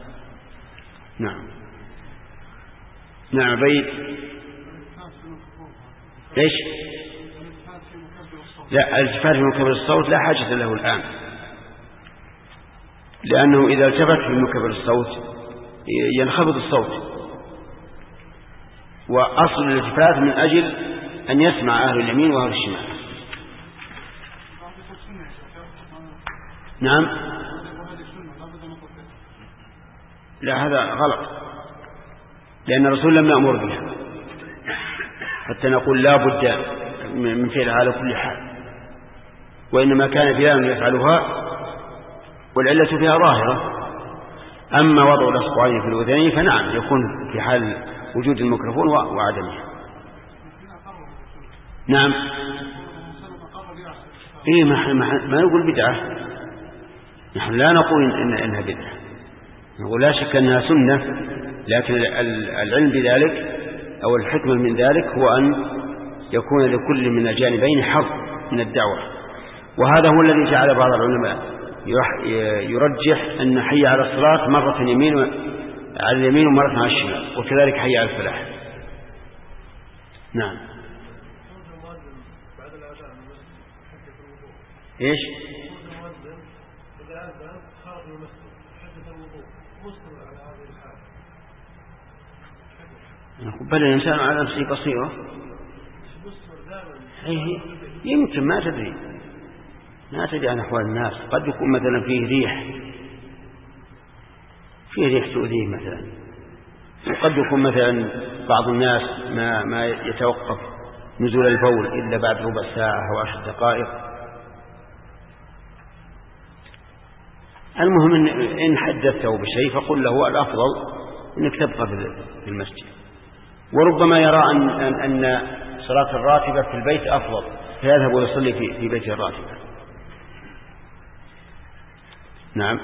نعم بيت ليش لا الالتفات في مكبر الصوت لا حاجة له الآن لأنه إذا التفت في مكبر الصوت ينخفض الصوت وأصل الالتفات من أجل أن يسمع أهل اليمين وأهل الشمال. نعم لا هذا غلط لأن الرسول لم يأمر بها حتى نقول لا بد من فعلها على كل حال وإنما كان بلال يفعلها والعلة فيها ظاهرة. أما وضع الأصبعين في الأذنين فنعم يكون في حال وجود الميكروفون وعدمه. نعم إيه ما نقول بدعة نحن لا نقول إنها بدعة نقول لا شك أنها سنة لكن العلم بذلك أو الحكمة من ذلك هو أن يكون لكل من الجانبين حظ من الدعوة. وهذا هو الذي جعل بعض العلماء يرجح أن حي على الصلاة مرة يمين على اليمين ومرة على الشمال وكذلك حي على الفلاح. نعم إيش بل الإنسان على نفسه بصيرة يمكن ما تدري. ما تدري عن أحوال الناس، قد يكون مثلا فيه ريح تؤذيه مثلا، وقد يكون مثلا بعض الناس ما يتوقف نزول البول إلا بعد ربع ساعة أو 10 دقائق. المهم إن حدثته بشيء فقل له الأفضل أنك تبقى في المسجد، وربما يرى أن صلاة الراتبة في البيت أفضل فيذهب ويصلي في بيت الراتبة. نعم.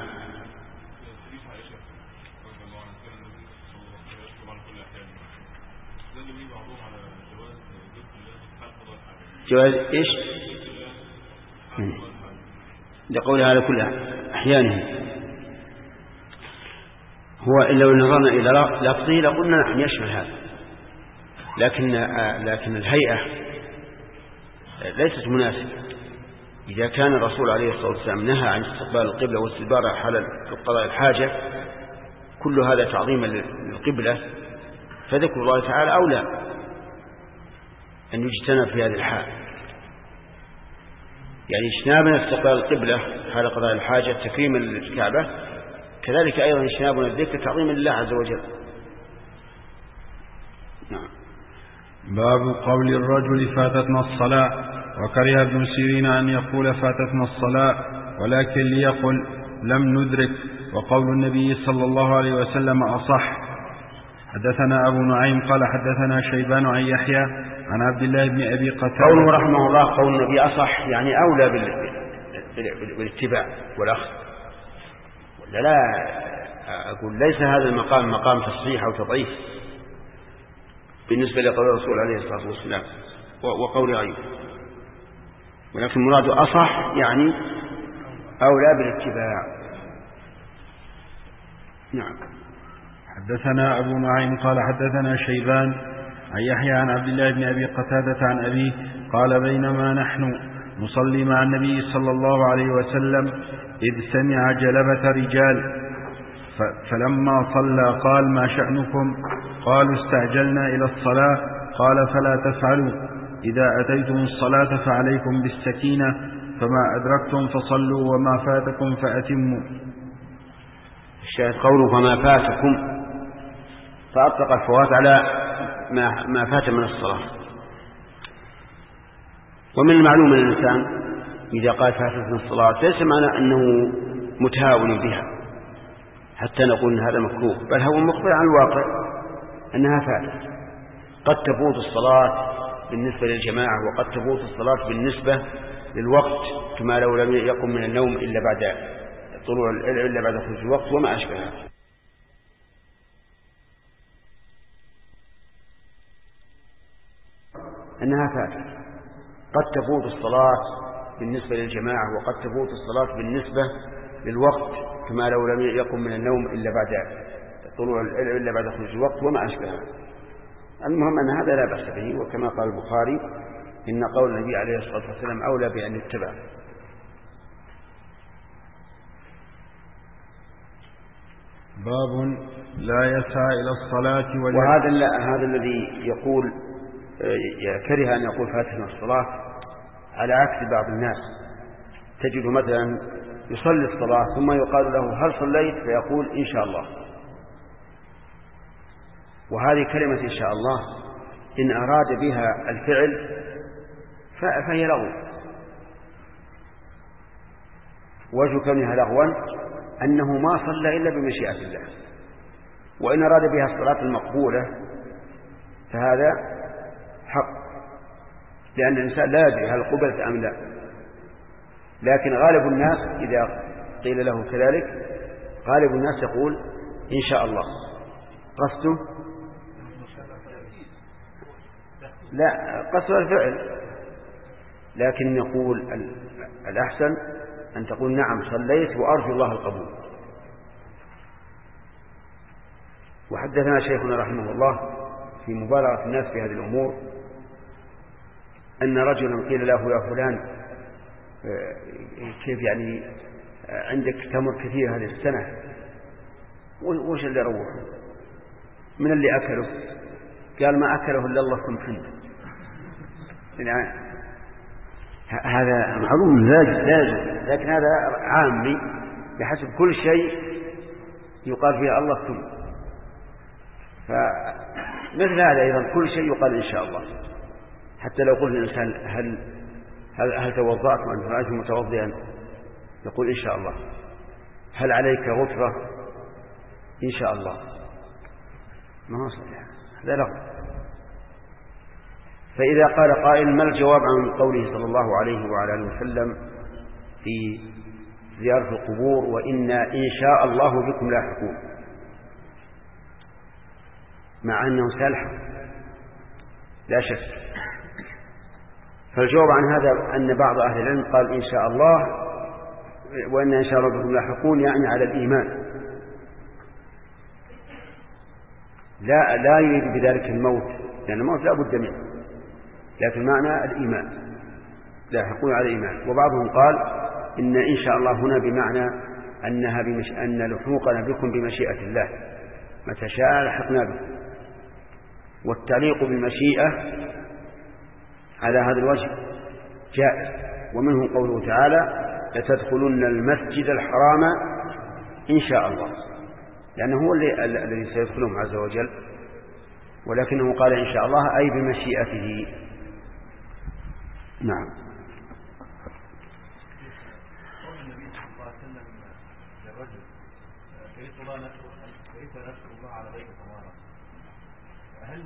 جواز إيش؟ لقول على كل أحيانه. هو إلا لو نظرنا إلى لفظه لقلنا نحن يشمل هذا، لكن الهيئة ليست مناسبة. إذا كان الرسول عليه الصلاة والسلام نهى عن استقبال القبلة واستدبارها حال قضاء الحاجة، كل هذا تعظيما للقبلة، فذكر الله تعالى أولى أن يجتنب في هذه الحال. يعني اجتنابنا استقبال القبلة حال قضاء الحاجة تكريما للكعبة، كذلك أيضا اجتنابنا الذكر تعظيما لله عز وجل. نعم. باب قول الرجل فاتتنا الصلاة. وكره ابن سيرين أن يقول فاتتنا الصلاة، ولكن ليقل لم ندرك، وقول النبي صلى الله عليه وسلم أصح. حدثنا أبو نعيم قال حدثنا شيبان عن يحيى عن عبد الله بن أبي قتادة. قوله رحمه الله قول النبي أصح، يعني أولى بالاتباع والأخذ، ولا لا أقول ليس هذا المقام مقام تصحيح أو تضعيف بالنسبة لقول الرسول عليه الصلاة والسلام وقول غيره، ولكن مراد أصح يعني أولى بالاتباع. نعم. حدثنا أبو نعيم قال حدثنا شيبان عن يحيى عن عبد الله بن أبي قتادة عن أبيه قال بينما نحن نصلي مع النبي صلى الله عليه وسلم إذ سمع جلبة رجال فلما صلى قال ما شأنكم؟ قالوا استعجلنا إلى الصلاة. قال فلا تفعلوا، إذا أتيتم الصلاة فعليكم بالسكينة، فما أدركتم فصلوا وما فاتكم فأتموا. الشاهد قوله فما فاتكم، فأطلق الفوات على ما فات من الصلاة. ومن المعلوم أن الإنسان إذا قال فاتتنا الصلاة ليس معنى أنه متهاون بها حتى نقول أن هذا مكروه، بل هو مخبر عن الواقع أنها فاتت. قد تفوت الصلاة بالنسبة للجماعة، وقد تفوت الصلاة بالنسبة للوقت، كما لو لم يقم من النوم إلا بعد طلوع إلا بعد خروج الوقت وما أشبهها. أنها فاتت. قد تفوت الصلاة بالنسبة للجماعة، وقد تفوت الصلاة بالنسبة للوقت، كما لو لم يقم من النوم إلا بعد طلوع إلا بعد خروج الوقت وما أشبهها. المهم أن هذا لا بأس به، وكما قال البخاري إن قول النبي عليه الصلاة والسلام أولى بأن يتبع. باب لا يسعى إلى الصلاة وهذا الذي يقول كره أن يقول فاتتنا الصلاة على عكس بعض الناس. تجد مثلا يصلي الصلاة ثم يقال له هل صليت؟ فيقول إن شاء الله. وهذه كلمة إن شاء الله إن أراد بها الفعل فهي لغو. وجه كونها لغوا أنه ما صلى إلا بمشيئة الله، وإن أراد بها الصلاة المقبولة فهذا حق، لأن الإنسان لا يدري هل قبلت أم لا. لكن غالب الناس إذا قيل له كذلك غالب الناس يقول إن شاء الله. قصده لا قصد الفعل، لكن نقول الأحسن أن تقول نعم صليت وأرجو الله القبول. وحدثنا شيخنا رحمه الله في مبالغة الناس في هذه الأمور أن رجلا قيل له يا فلان كيف يعني عندك تمر كثير هذه السنة، وش اللي روحه من اللي أكله؟ قال ما أكله إلا الله سبحانه. يعني هذا معلوم لازم، لكن هذا عامي بحسب كل شيء يقال فيه الله ثم. فمثل هذا أيضا كل شيء يقال إن شاء الله. حتى لو قلت الإنسان هل توضأت وأنت رأيت متوضئا يقول إن شاء الله. هل عليك غفرة إن شاء الله. ما هو صحيح، هذا لغو. فإذا قال قائل ما الجواب عن قوله صلى الله عليه وعلى آله وسلم في زيارة القبور وإنا إن شاء الله بكم لاحقون، مع أنه سلح لا شك. فالجواب عن هذا أن بعض أهل العلم قال إن شاء الله وإنا إن شاء الله بكم لاحقون، يعني على الإيمان، لا يريد بذلك الموت، لأن الموت لا بد منه، لكن معنى الإيمان لاحقون على الإيمان. وبعضهم قال إن شاء الله هنا بمعنى أن لحوقنا بكم بمشيئة الله، متى شاء لحقنا بكم. والتعليق بالمشيئة على هذا الوجه جائز. ومنهم قوله تعالى لتدخلن المسجد الحرام إن شاء الله، لأنه هو الذي سيدخلهم عز وجل، ولكنه قال إن شاء الله أي بمشيئته. نعم. كيف نشكر الله على غير تمارا؟ هل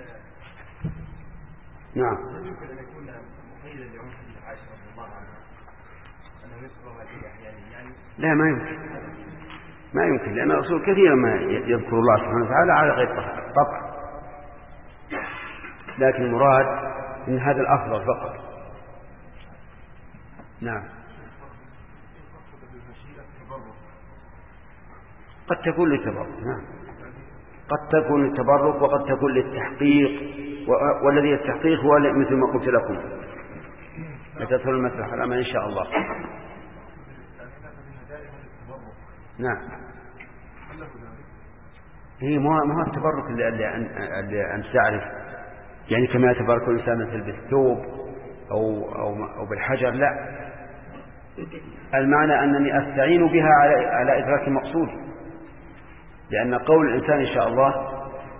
نعم يمكن أن يكون مقيدا لعمر عائشة رضي الله عنها أنه يذكر هذه أحيانا؟ يعني لا، ما يمكن، لأن الرسول كثيرا ما يذكر الله سبحانه وتعالى على غير طبع، لكن المراد إن هذا الأفضل فقط. نعم. قد تكون للتبرك، نعم، قد تكون للتبرك وقد تكون للتحقيق، والذي التحقيق هو مثل ما قلت لكم لتدخل المسجد الحرام إن شاء الله. نعم. هي ما هو التبرك اللي أن تعرف، يعني كما يتبرك الإنسان مثل بالثوب أو بالحجر، لا، المعنى أنني أستعين بها على إدراك المقصود، لأن قول الإنسان إن شاء الله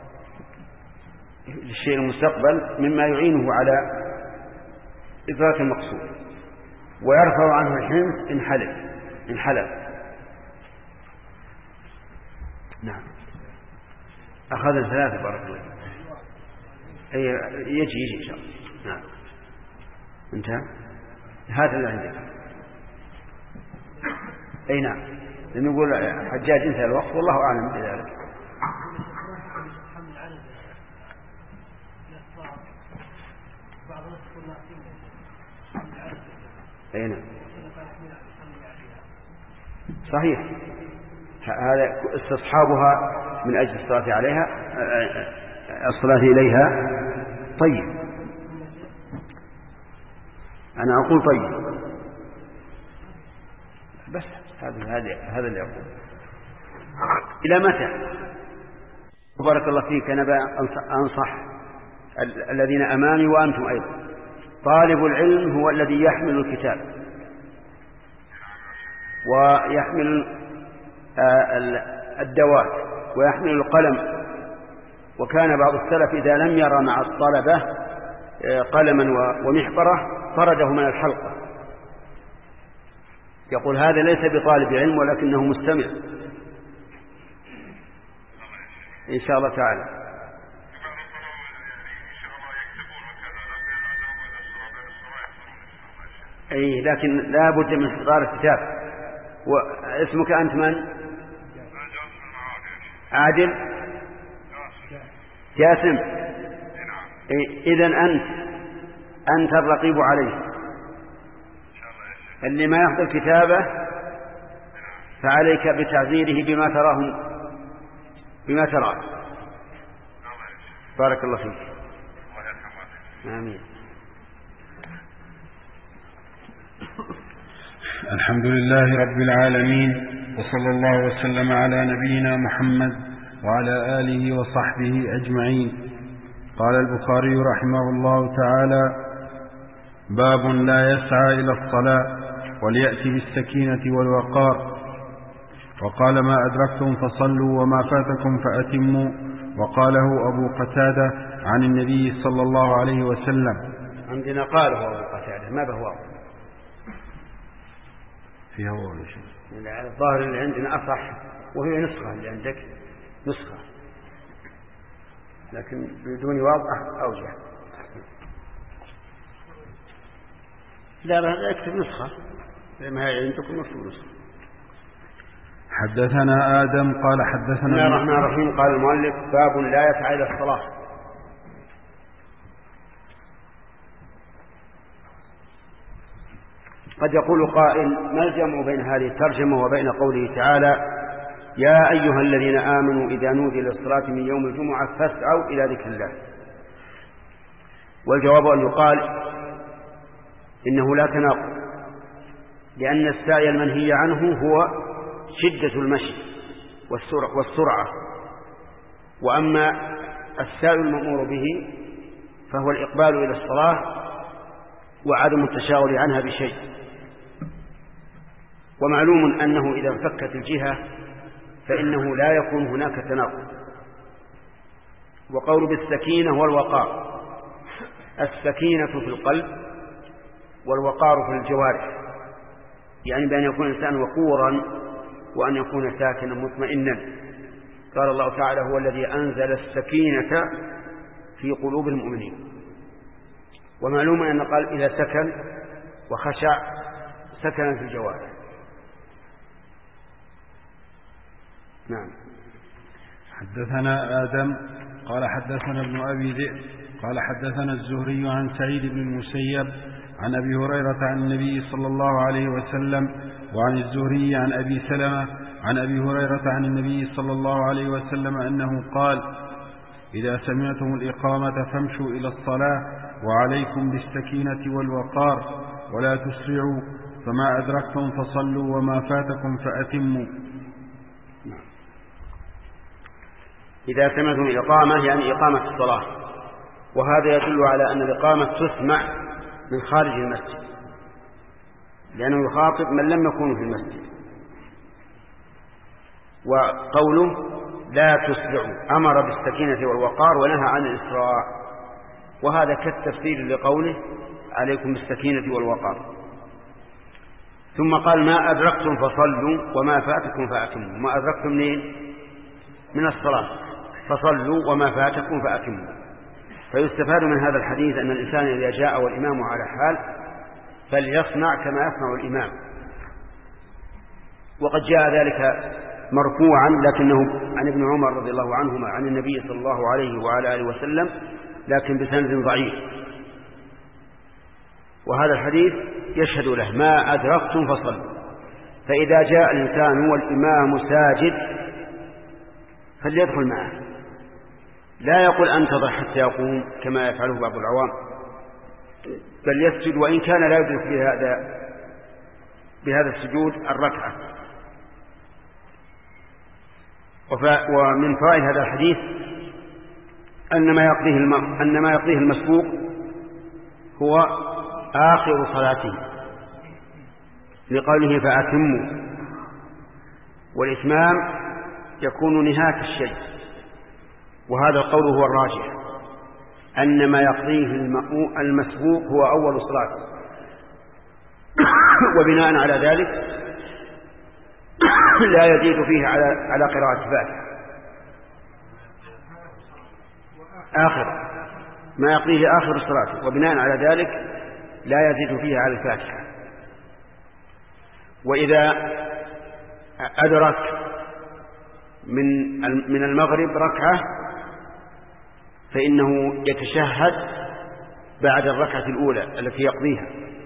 للشيء المستقبل مما يعينه على إدراك المقصود، ويرفع عنه الحنث إن حلف. نعم. أخذنا 3 بارك الله. يجي إن شاء الله. نعم. انتهى هذا اللي عندك. أي نعم، لنقول حجاج انتهى الوقت والله أعلم بذلك. أي نعم صحيح، هذا استصحابها من أجل الصلاة عليها، الصلاة إليها. طيب أنا أقول طيب، بس هذا اللي أقول. إلى متى؟ بارك الله فيك. أنا أنصح الذين أمامي وأنتم أيضا، طالب العلم هو الذي يحمل الكتاب ويحمل الدوات ويحمل القلم. وكان بعض السلف إذا لم يرى مع الطلبة قلما ومحبرة طرده من الحلقة، يقول هذا ليس بطالب علم ولكنه مستمع. إن شاء الله تعالى. أي لكن لا بد من احضار الكتاب. واسمك أنت من؟ عادل جاسم. إذن أنت الرقيب عليه، اللي ما يحضر كتابه فعليك بتعذيره بما تراه. بارك الله فيك. آمين. الحمد لله رب العالمين، وصلى الله وسلم على نبينا محمد وعلى آله وصحبه أجمعين. قال البخاري رحمه الله تعالى: باب لا يسعى إلى الصلاة وليأتي بالسكينة والوقار. وقال ما أدركتم فصلوا وما فاتكم فأتموا. وقاله أبو قتادة عن النبي صلى الله عليه وسلم. عندنا قاله أبو قتادة ما بهو فيها ولا شيء. الظاهر اللي عندنا أصح، وهي نسخة اللي عندك نسخة لكن بدون واضح أوجه. لا اكتب نسخة لما هي عندكم نسخة. حدثنا آدم قال حدثنا بسم الله الرحمن الرحيم. قال المؤلف باب لا يسعى إلى الصلاة. قد يقول قائل ما الجمع بين هذه الترجمة وبين قوله تعالى يا أيها الذين آمنوا إذا نودي للصلاة من يوم الجمعة فاسعوا إلى ذكر الله. والجواب أن يقال إنه لا تناقض، لأن السعي المنهي عنه هو شدة المشي والسرعة، وأما السعي المأمور به فهو الإقبال إلى الصلاة وعدم التشاغل عنها بشيء. ومعلوم أنه إذا انفكت الجهة فإنه لا يكون هناك تناقض. وقول بالسكينة والوقار، السكينة في القلب والوقار في الجوارح، يعني بأن يكون الإنسان وقورا وأن يكون ساكنا مطمئنا. قال الله تعالى هو الذي أنزل السكينة في قلوب المؤمنين. ومعلوم أن قال إذا سكن وخشع سكن في الجوارح. نعم. حدثنا آدم قال حدثنا ابن أبي ذئب قال حدثنا الزهري عن سعيد بن المسيب عن أبي هريرة عن النبي صلى الله عليه وسلم، وعن الزهري عن أبي سلمة عن أبي هريرة عن النبي صلى الله عليه وسلم أنه قال إذا سمعتم الإقامة فامشوا إلى الصلاة وعليكم بالسكينة والوقار ولا تسرعوا، فما أدركتم فصلوا وما فاتكم فأتموا. إذا سمعتم الإقامة يعني إقامة الصلاة، وهذا يدل على أن الإقامة تسمع من خارج المسجد، لأنه يخاطب من لم يكونوا في المسجد. وقوله لا تسرعوا أمر بالسكينة والوقار ونهى عن الإسراع، وهذا كالتفسير لقوله عليكم بالسكينة والوقار. ثم قال ما أدركتم فصلوا وما فاتكم فأتموا. ما أدركتم من الصلاة، فصلوا وما فاتكم فأتموا. فيستفاد من هذا الحديث أن الإنسان إذا جاء والإمام على حال فليصنع كما يصنع الإمام. وقد جاء ذلك مرفوعا لكنه عن ابن عمر رضي الله عنهما عن النبي صلى الله عليه وعلى آله وسلم، لكن بسند ضعيف. وهذا الحديث يشهد له ما أدركتم فصلوا. فإذا جاء الإنسان والإمام ساجد فليدخل معه، لا يقول أنتظر حتى يقوم كما يفعله بعض العوام، بل يسجد وإن كان لا يدرك بهذا السجود الركعة. ومن فوائد هذا الحديث أن ما يقضيه المسبوق هو آخر صلاته، لقوله فأتموا، والإتمام يكون نهاية الشيء. وهذا القول هو الراجح، أن ما يقضيه المسبوق هو أول صلاته، وبناء على ذلك لا يزيد فيه على قراءة الفاتحة. آخر ما يقضيه آخر صلاته، وبناء على ذلك لا يزيد فيه على الفاتحة. وإذا أدرك من المغرب ركعة فإنه يتشهد بعد الركعة الأولى التي يقضيها.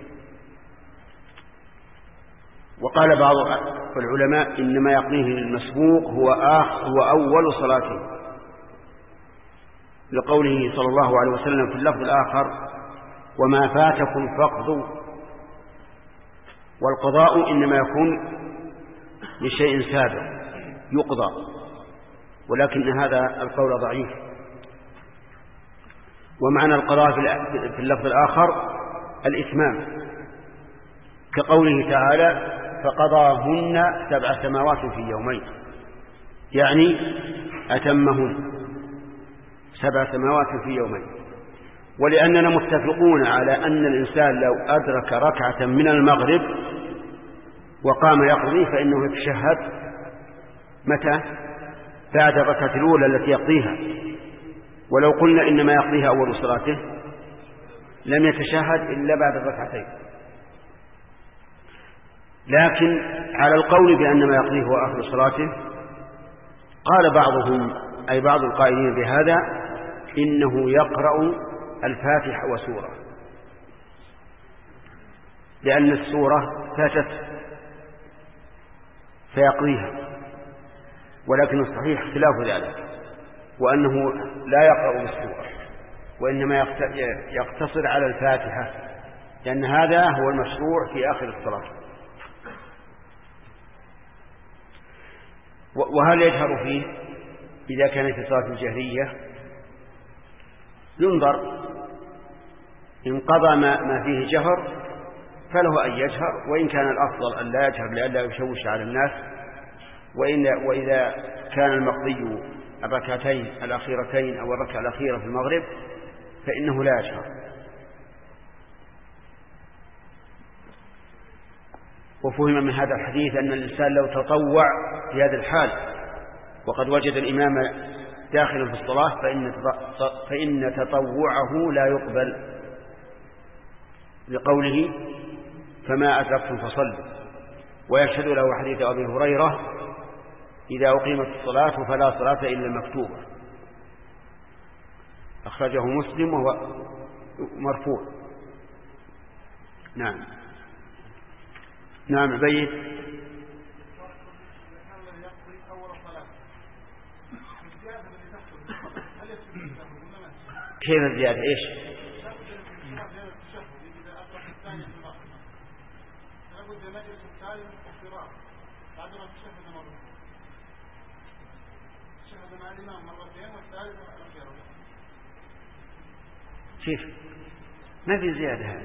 وقال بعض العلماء إنما يقضيه المسبوق هو أول صلاته، لقوله صلى الله عليه وسلم في اللفظ الآخر وما فاتكم فاقضوا. والقضاء إنما يكون لشيء سابق يقضى، ولكن هذا القول ضعيف. ومعنى القضاء في اللفظ الآخر الإتمام، كقوله تعالى فقضاهن 7 سماوات في يومين، يعني أتمهن 7 سماوات في يومين. ولأننا متفقون على أن الإنسان لو أدرك ركعة من المغرب وقام يقضي فإنه يتشهد متى؟ بعد الركعة الأولى التي يقضيها. ولو قلنا إنما يقضيها أول صلاته لم يتشهد إلا بعد الركعتين. لكن على القول بأن ما يقضيه هو آخر صلاته قال بعضهم، أي بعض القائلين بهذا، إنه يقرأ الفاتحة وسورة، لأن السورة فاتت فيقضيها. ولكن الصحيح خلاف ذلك، وأنه لا يقرأ بالسورة وإنما يقتصر على الفاتحة، لأن هذا هو المشروع في آخر الصلاة. وهل يجهر فيه؟ إذا كانت الصلاة الجهرية ينظر، إن قضى ما فيه جهر فله أن يجهر، وإن كان الأفضل أن لا يجهر لئلا يشوش على الناس. وإذا كان المقضي الركعتين الأخيرتين أو الركعة الأخيرة في المغرب فإنه لا يجهر. وفهم من هذا الحديث أن الإنسان لو تطوع في هذا الحال وقد وجد الإمام داخلا في الصلاة فإن تطوعه لا يقبل، لقوله فما أدركتم فصلوا. ويشهد له حديث أبي هريرة إذا أقيمت الصلاة فلا صلاة إلا المكتوبة، أخرجه مسلم وهو مرفوع. نعم بيت. كيف الزيادة؟ إيش؟ كيف؟ ما في زيادة. هذا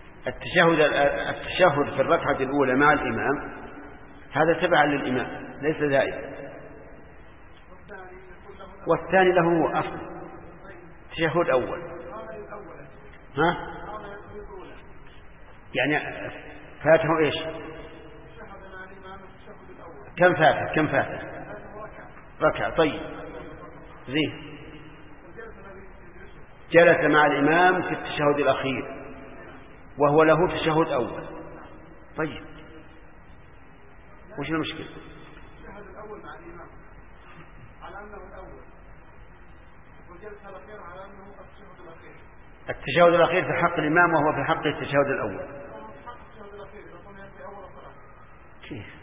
التشهد في الركعة الأولى مع الإمام هذا تبع للإمام ليس زائد، والثاني له أصل تشهد أول. ها؟ يعني فاته إيش؟ كم فاته؟ ركعة. طيب زين. جلس مع الإمام في التشهد الأخير وهو له تشهد أول. طيب وش المشكلة؟ التشهد الأول مع الإمام على أنه الأول، والجلسة الأخيرة على أنه التشهد الأخير. التشهد الأخير في حق الإمام وهو في حق التشهد الأول. في حق التشهد الأخير إذا قلنا في أول الصلاة. كيف؟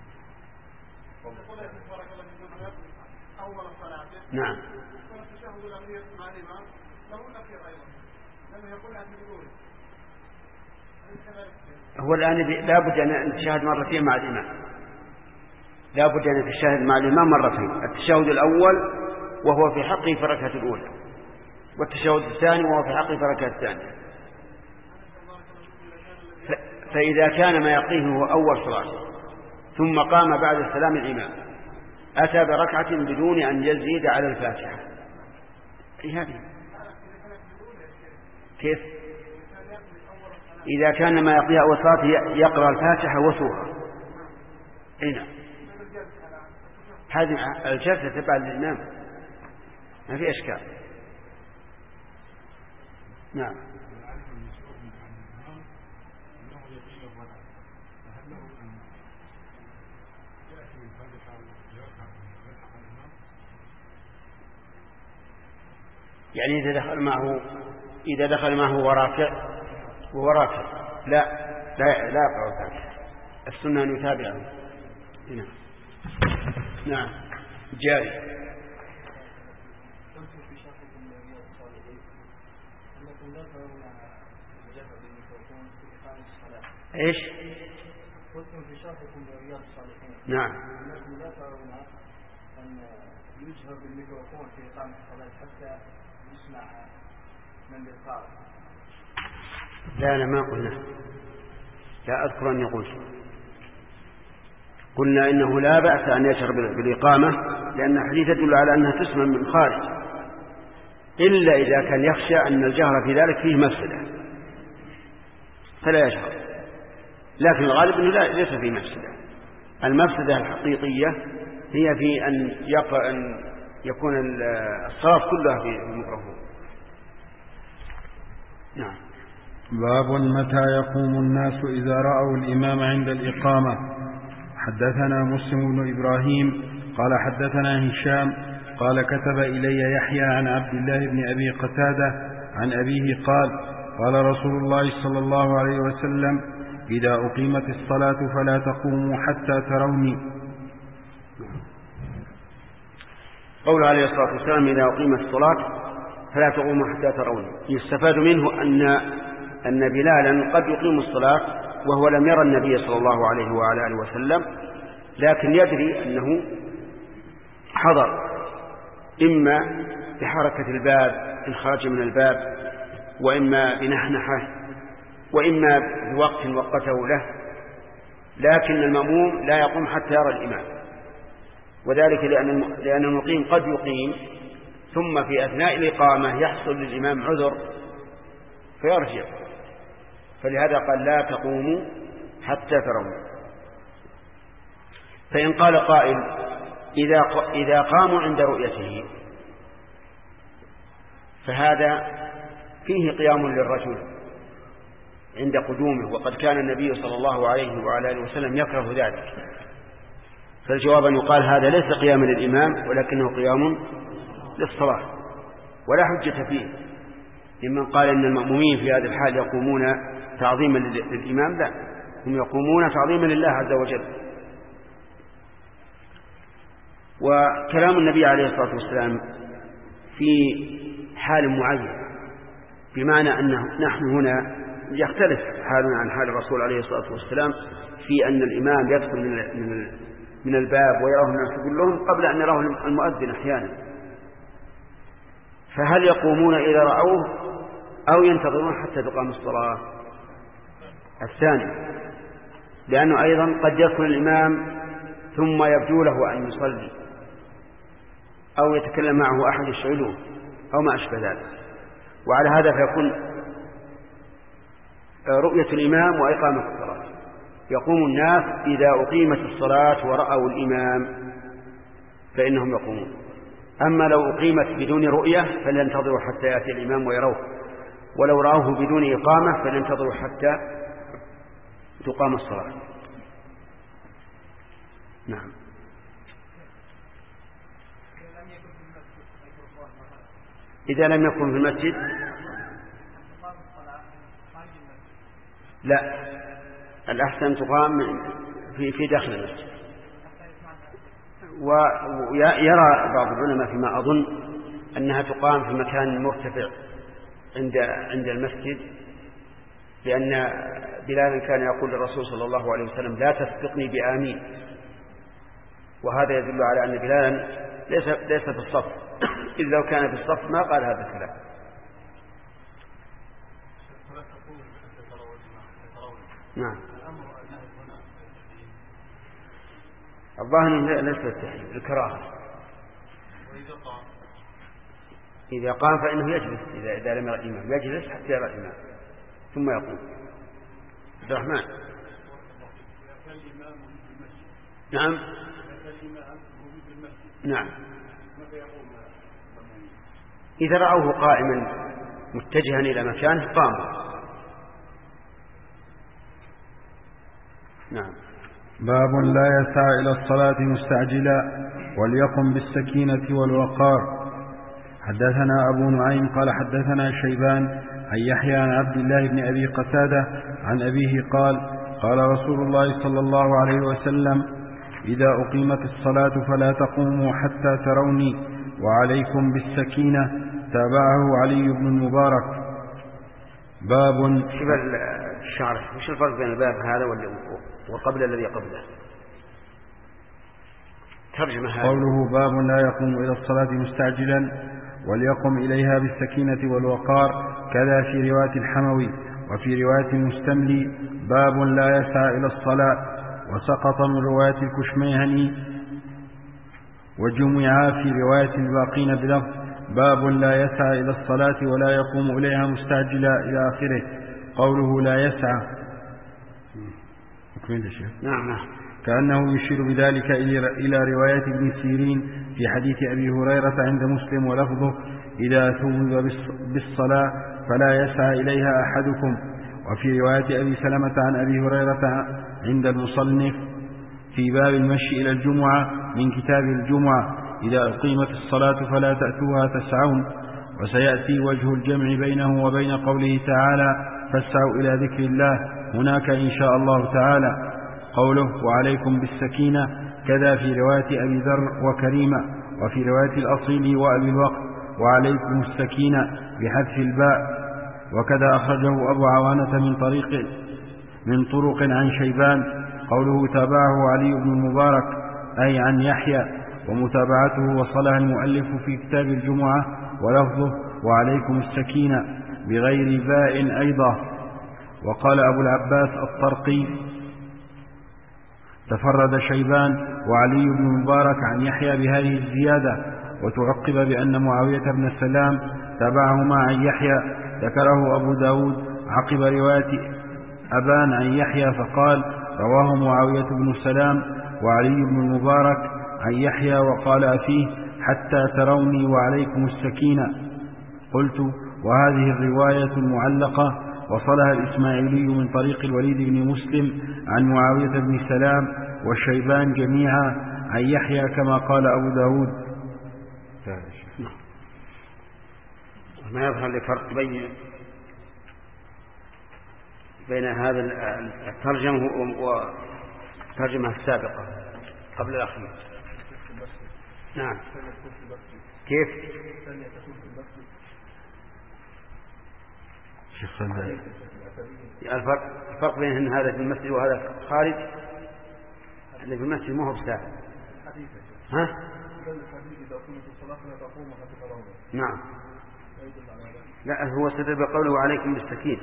أول الصلاة. نعم. التشهد الأخير مع الإمام له الأخير أيضا، لأنه يقول أن بدونه. هو الآن لا بد أن نتشاهد مرتين مع الإمام، لا بد أن نتشاهد مع الإمام مرتين، التشهد الأول وهو في حقه في الركعة الأولى، والتشهد الثاني وهو في حقه في الركعة الثانية. فإذا كان ما يقضيه هو أول صلاة ثم قام بعد السلام الإمام أتى بركعة بدون أن يزيد على الفاتحة، هذه كيف؟ إذا كان ما يقضيها أول صلاة يقرأ الفاتحة وسورة. هنا هذه الجلسة تبع للإمام ما في إشكال. نعم. يعني إذا دخل معه وراكع لا يقرأ الفاتحة، السنة أن يتابعه. نعم جاري. ايش؟ قلتم في شرحكم لرياض الصالحين. نعم. انكم لا ترون ان يجهر بالميكروفون في اقامه الصلاه حتى يسمع من بالقارئ. لا ما قلنا، لا أذكر أني قلنا إنه لا بأس أن يجهر بالإقامة، لأن الحديث يدل على أنها تسمع من خارج، إلا إذا كان يخشى أن الجهر في ذلك فيه مفسدة فلا يجهر، لكن الغالب أنه ليس فيه مفسدة. المفسدة الحقيقية هي في أن يكون الصلاة كلها في الميكروفون. نعم. باب متى يقوم الناس إذا رأوا الإمام عند الإقامة. حدثنا مسلم بن إبراهيم قال حدثنا هشام قال كتب إلي يحيى عن عبد الله بن أبي قتادة عن أبيه قال قال رسول الله صلى الله عليه وسلم إذا أقيمت الصلاة فلا تقوموا حتى تروني. قول عليه الصلاة والسلام إذا أقيمت الصلاة فلا تقوموا حتى تروني، يستفاد منه أن بلالا قد يقيم الصلاة وهو لم يرى النبي صلى الله عليه وعلى آله وسلم، لكن يدري أنه حضر، إما بحركة الباب إن خرج من الباب، وإما بنحنحة، وإما بوقت وقته له، لكن المأموم لا يقوم حتى يرى الإمام، وذلك لأن المقيم قد يقيم ثم في أثناء الإقامة يحصل للإمام عذر فيرجع، فلهذا قال لا تقوموا حتى تروني. فإن قال قائل إذا قاموا عند رؤيته فهذا فيه قيام للرجل عند قدومه، وقد كان النبي صلى الله عليه وعلى آله وسلم يكره ذلك، فالجواب أن يقال هذا ليس قياما للإمام ولكنه قيام للصلاة، ولا حجة فيه لمن قال إن المأمومين في هذه الحال يقومون تعظيما للإمام، لا، هم يقومون تعظيما لله عز وجل. وكلام النبي عليه الصلاة والسلام في حال معين، بمعنى أنه نحن هنا يختلف حالنا عن حال الرسول عليه الصلاة والسلام في أن الإمام يدخل من الباب ويراه الناس كلهم قبل أن يراه المؤذن أحيانا، فهل يقومون إذا رأوه أو ينتظرون حتى تقام الصلاة؟ الثاني، لأنه أيضا قد يدخل الإمام ثم يبدو له أن يصلي أو يتكلم معه أحد يشغله أو ما أشبه ذلك، وعلى هذا فيكون رؤية الإمام وإقامة الصلاة. يقوم الناس إذا أقيمت الصلاة ورأوا الإمام فإنهم يقومون، أما لو أقيمت بدون رؤية فلينتظروا حتى يأتي الإمام ويروه، ولو رأوه بدون إقامة فلينتظروا حتى تقام الصلاة. نعم. إذا لم يكن في المسجد لا، الأحسن تقام في داخل المسجد. ويرى بعض العلماء فيما أظن أنها تقام في مكان مرتفع عند المسجد، لأن بلالا كان يقول للرسول صلى الله عليه وسلم لا تسبقني بآمين، وهذا يدل على أن بلالا ليس في الصف، إذ لو كان في الصف ما قال هذا الكلام. نعم. الظاهر ليس التحريم، الكراهة. إذا قام فإنه يجلس، إذا لم يرى الإمام يجلس حتى يرى الإمام ثم يقوم. عبد الرحمن. نعم. نعم. إذا رأوه قائما متجها إلى مكانه قاموا. نعم. باب لا يسعى إلى الصلاة مستعجلا وليقم بالسكينة والوقار. حدثنا أبو نعيم قال حدثنا شيبان عن يحيى عن عبد الله بن أبي قتادة عن أبيه قال قال رسول الله صلى الله عليه وسلم إذا أقيمت الصلاة فلا تقوموا حتى تروني وعليكم بالسكينة. تابعه علي بن المبارك. باب الشعر، وش الفرق بين الباب هذا وقبل الذي قبله؟ ترجمة هذا. قوله باب لا يقوم إلى الصلاة مستعجلا وليقم إليها بالسكينة والوقار، كذا في رواية الحموي وفي رواية المستملي باب لا يسعى إلى الصلاة. وسقط من رواية الكشميهني وجمع في رواية الباقين بلفظ باب لا يسعى إلى الصلاة ولا يقوم إليها مستعجلا إلى آخره. قوله لا يسعى نعم كأنه يشير بذلك إلى رواية ابن سيرين في حديث أبي هريرة عند مسلم ولفظه إذا ثوب بالصلاة فلا يسعى إليها أحدكم. وفي رواية أبي سلمة عن أبي هريرة عند المصنف في باب المشي إلى الجمعة من كتاب الجمعة إذا أقيمت الصلاة فلا تأتوها تسعون. وسيأتي وجه الجمع بينه وبين قوله تعالى فاسعوا إلى ذكر الله هناك إن شاء الله تعالى. قوله وعليكم بالسكينة كذا في رواية أبي ذر وكريمة. وفي رواية الأصيل وأبي الوقت وعليكم السكينة بحذف الباء. وكذا أخرجه أبو عوانة من طرق عن شيبان. قوله تابعه علي بن المبارك أي عن يحيى. ومتابعته وصلها المؤلف في كتاب الجمعة ولفظه وعليكم السكينة بغير باء أيضا. وقال أبو العباس الطرقي تفرد شيبان وعلي بن المبارك عن يحيى بهذه الزيادة. وتعقب بأن معاوية بن السلام تابعهما عن يحيى. ذكره أبو داود عقب رواية أبان عن يحيى فقال رواه معاوية بن السلام وعلي بن المبارك عن يحيى وقال فيه حتى تروني وعليكم السكينة. قلت وهذه الرواية المعلقة وصلها الإسماعيلي من طريق الوليد بن مسلم عن معاوية بن سلام والشيبان جميعا عن يحيى كما قال أبو داود. ما يظهر لي فرق بين هذا الترجمة والترجمة السابقة قبل الأخير. نعم كيف الفرق بين هذا في المسجد وهذا خارج. اللي في المسجد ما هو بساعة. ها نعم لا هو استدل بقوله عليكم بالسكينة.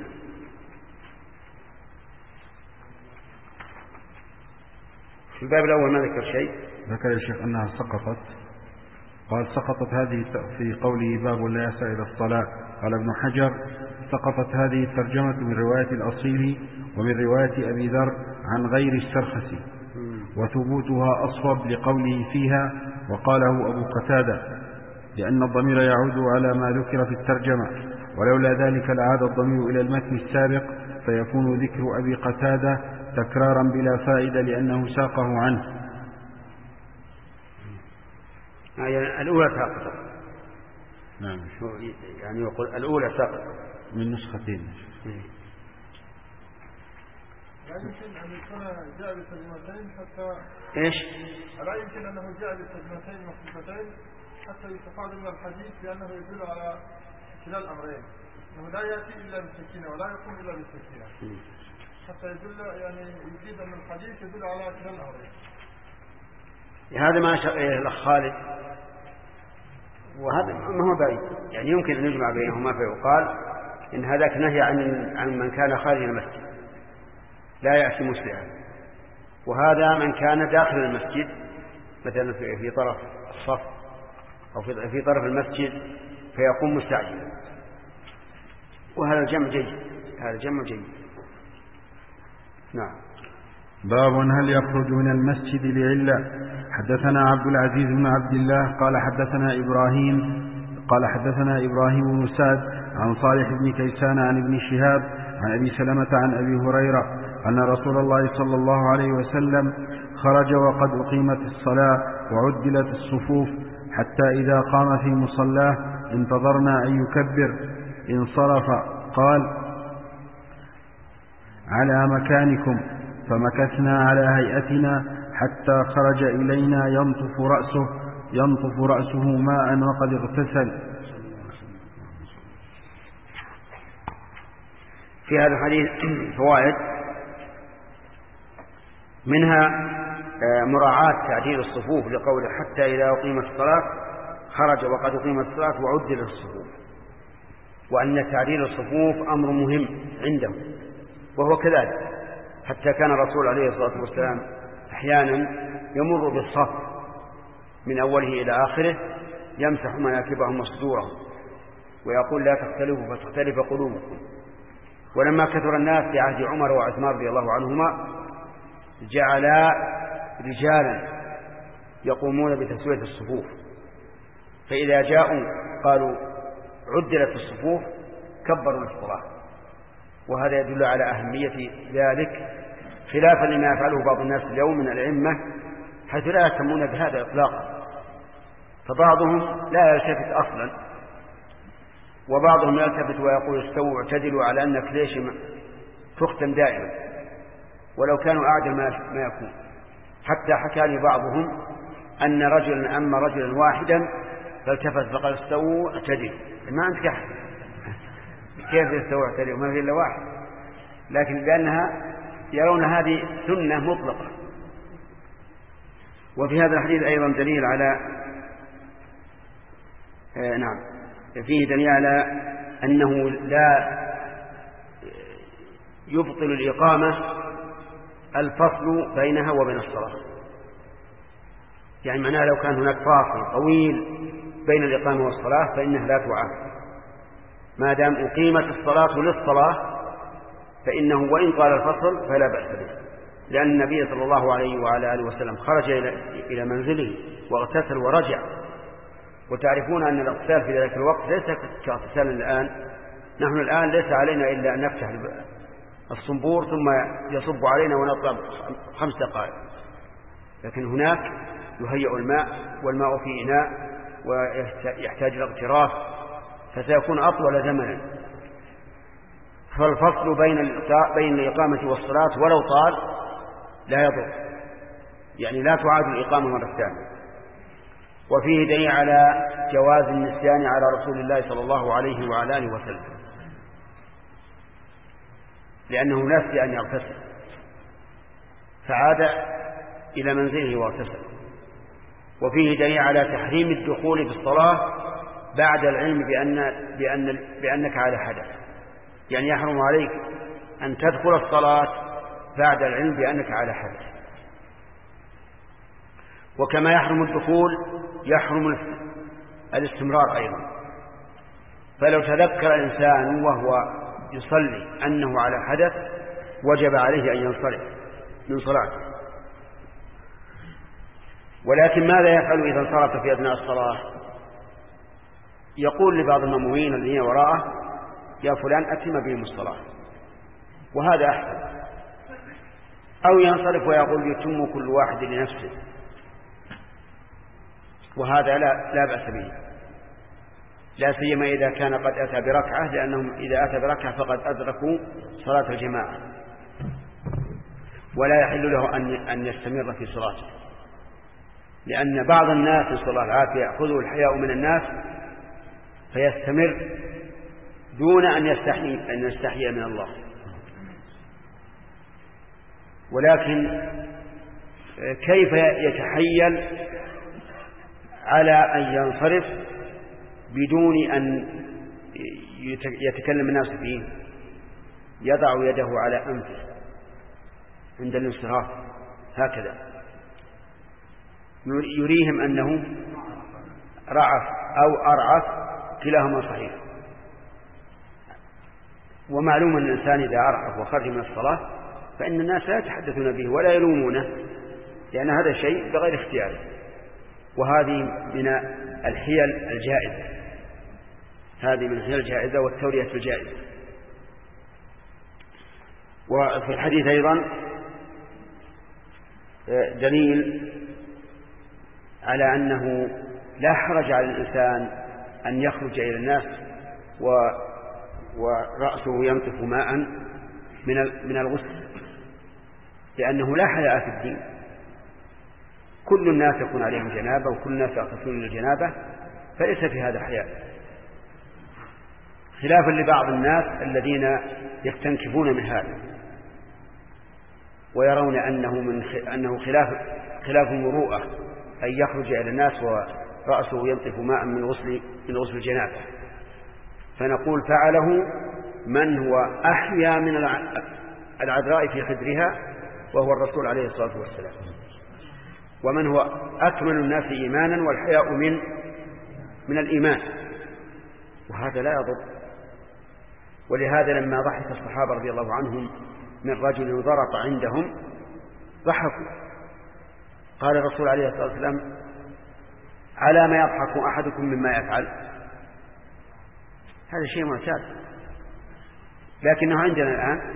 في الباب الأول ما ذكر شيء. ذكر يا شيخ أنها سقطت. قال سقطت هذه في قوله باب لا يسعى إلى الصلاة. قال ابن حجر سقطت هذه الترجمة من رواية الأصيل ومن رواية أبي ذر عن غير السرخسي وثبوتها أصوب لقوله فيها وقاله أبو قتادة لأن الضمير يعود على ما ذكر في الترجمة ولولا ذلك لعاد الضمير إلى المتن السابق فيكون ذكر أبي قتادة تكرارا بلا فائدة لأنه ساقه عنه. يعني الأولى ساقطة. نعم يعني يقول الأولى ساقطة من نسختين. لا يمكن أن يكون جاء بترجمتين حتى إيش؟ لا يمكن أنه جاء بترجمتين مختلفتين حتى يستفاد من الحديث لأنه يدل على كلا الأمرين أنه لا يأتي إلا بالسكينة ولا يقوم إلا بالسكينة حتى يدل يعني يفيد أن الحديث يدل على كلا الأمرين. هذا ما أشار إليه الأخ خالد وهذا ما هو بعيد يعني يمكن أن يجمع بينهما فيقال إن هذاك نهي عن من كان خارج المسجد لا يأتي مسرعا وهذا من كان داخل المسجد مثلا في طرف الصف أو في طرف المسجد فيقوم مستعجلا وهذا الجمع جيد. هذا الجمع جيد. نعم. باب هل يخرج من المسجد لعلة. حدثنا عبد العزيز بن عبد الله قال حدثنا إبراهيم بن سعد عن صالح بن كيسان عن ابن شهاب عن أبي سلمة عن أبي هريرة أن رسول الله صلى الله عليه وسلم خرج وقد أقيمت الصلاة وعدلت الصفوف حتى إذا قام في مصلاه انتظرنا أن يكبر انصرف قال على مكانكم فمكثنا على هيئتنا حتى خرج إلينا ينطف رأسه ماء وقد اغتسل. في هذا الحديث فوائد منها مراعاة تعديل الصفوف لقوله حتى إذا أقيمت الصلاة خرج وقد أقيمت الصلاة وعدل الصفوف وأن تعديل الصفوف أمر مهم عندهم، وهو كذلك، حتى كان الرسول عليه الصلاة والسلام أحيانا يمر بالصف من أوله إلى آخره يمسح مناكبهم وصدورهم ويقول لا تختلفوا فتختلف قلوبكم. ولما كثر الناس في عهد عمر وعثمان رضي الله عنهما جعلا رجالا يقومون بتسوية الصفوف، فإذا جاءوا قالوا عدلت الصفوف كبروا الصلاة، وهذا يدل على أهمية ذلك خلافا لما يفعله بعض الناس اليوم من الأئمة حيث لا يهتمون بهذا إطلاقا، فبعضهم لا يلتفت أصلا، وبعضهم يلتفت ويقول استووا واعتدلوا، على أنك ليش تختم دائما ولو كانوا أعدل ما يكون. حتى حكى لي بعضهم أن رجلا أما رجلا واحدا فالتفت فقال استووا اعتدلوا، ما أنت كيف يستووا اعتدلوا ما في إلا واحد، لكن لأنها يرون هذه سنة مطلقة. وفي هذا الحديث أيضا دليل على فيه دليل على أنه لا يبطل الإقامة الفصل بينها وبين الصلاة، يعني معناه لو كان هناك فاصل طويل بين الإقامة والصلاة فإنها لا تعاد، ما دام أقيمت الصلاة للصلاة فإنه وإن طال الفصل فلا بأس به، لأن النبي صلى الله عليه وعلى آله وسلم خرج إلى منزله واغتسل ورجع، وتعرفون أن الاغتسال في ذلك الوقت ليس كاغتسال الآن. نحن الآن ليس علينا إلا أن نفتح الصنبور ثم يصب علينا ونطلب 5 دقائق، لكن هناك يهيئ الماء والماء في إناء ويحتاج إلى اغتراف، فسيكون أطول زمنا. فالفصل بين الإقامة والصلاة ولو طال لا يضر، يعني لا تعاد الإقامة مرة ثانية. وفيه دليل على جواز النسيان على رسول الله صلى الله عليه وعلى آله وسلم، لأنه نسي أن يغتسل فعاد إلى منزله واغتسل. وفيه دليل على تحريم الدخول في الصلاة بعد العلم بأنك على حدث، يعني يحرم عليك أن تدخل الصلاة بعد العلم بأنك على حدث. وكما يحرم الدخول يحرم الاستمرار أيضا، فلو تذكر الإنسان وهو يصلي أنه على حدث وجب عليه أن ينصرف من صلاته. ولكن ماذا يفعل إذا انصرف في أثناء الصلاة؟ يقول لبعض المأمومين الذين وراءه يا فلان أتم بهم الصلاة، وهذا أحسن. أو ينصرف ويقول يتم كل واحد لنفسه، وهذا لا بأس به، لا سيما إذا كان قد أتى بركعة، لأنهم إذا أتى بركعة فقد أدركوا صلاة الجماعة، ولا يحل له أن يستمر في صلاته، لأن بعض الناس نسأل الله العافية يأخذه الحياء من الناس فيستمر دون أن يستحيي من الله. ولكن كيف يتحيل على أن ينصرف بدون أن يتكلم الناس فيه؟ يضع يده على أنفه عند الانصراف هكذا يريهم أنه رعف أو أرعف، كلاهما صحيح. ومعلوم أن الإنسان إذا أرعف وخرج من الصلاة فإن الناس لا يتحدثون به ولا يلومونه، لأن هذا شيء بغير اختياره، وهذه من الحيل الجائزة، هذه من الحيل الجائزة والتورية الجائزة. وفي الحديث أيضا دليل على أنه لا حرج على الإنسان أن يخرج إلى الناس ورأسه ينطف ماء من الغسل، لأنه لا حياء في الدين. كل الناس يكون عليهم جنابة وكل الناس يغتسلون للجنابة، فليس في هذا حياء، خلافا لبعض الناس الذين يستنكفون من هذا ويرون أنه خلاف المروءة أن يخرج إلى الناس ورأسه ينطف ماء من غسل الجنابة. فنقول فعله من هو أحيا من العذراء في خدرها وهو الرسول عليه الصلاة والسلام، ومن هو أكمل الناس إيمانا والحياء من الإيمان، وهذا لا يضر. ولهذا لما ضحك الصحابة رضي الله عنهم من رجل ضرط عندهم ضحكوا، قال الرسول عليه الصلاة والسلام: على ما يضحك أحدكم مما يفعل؟ هذا شيء معتاد، لكنه عندنا الآن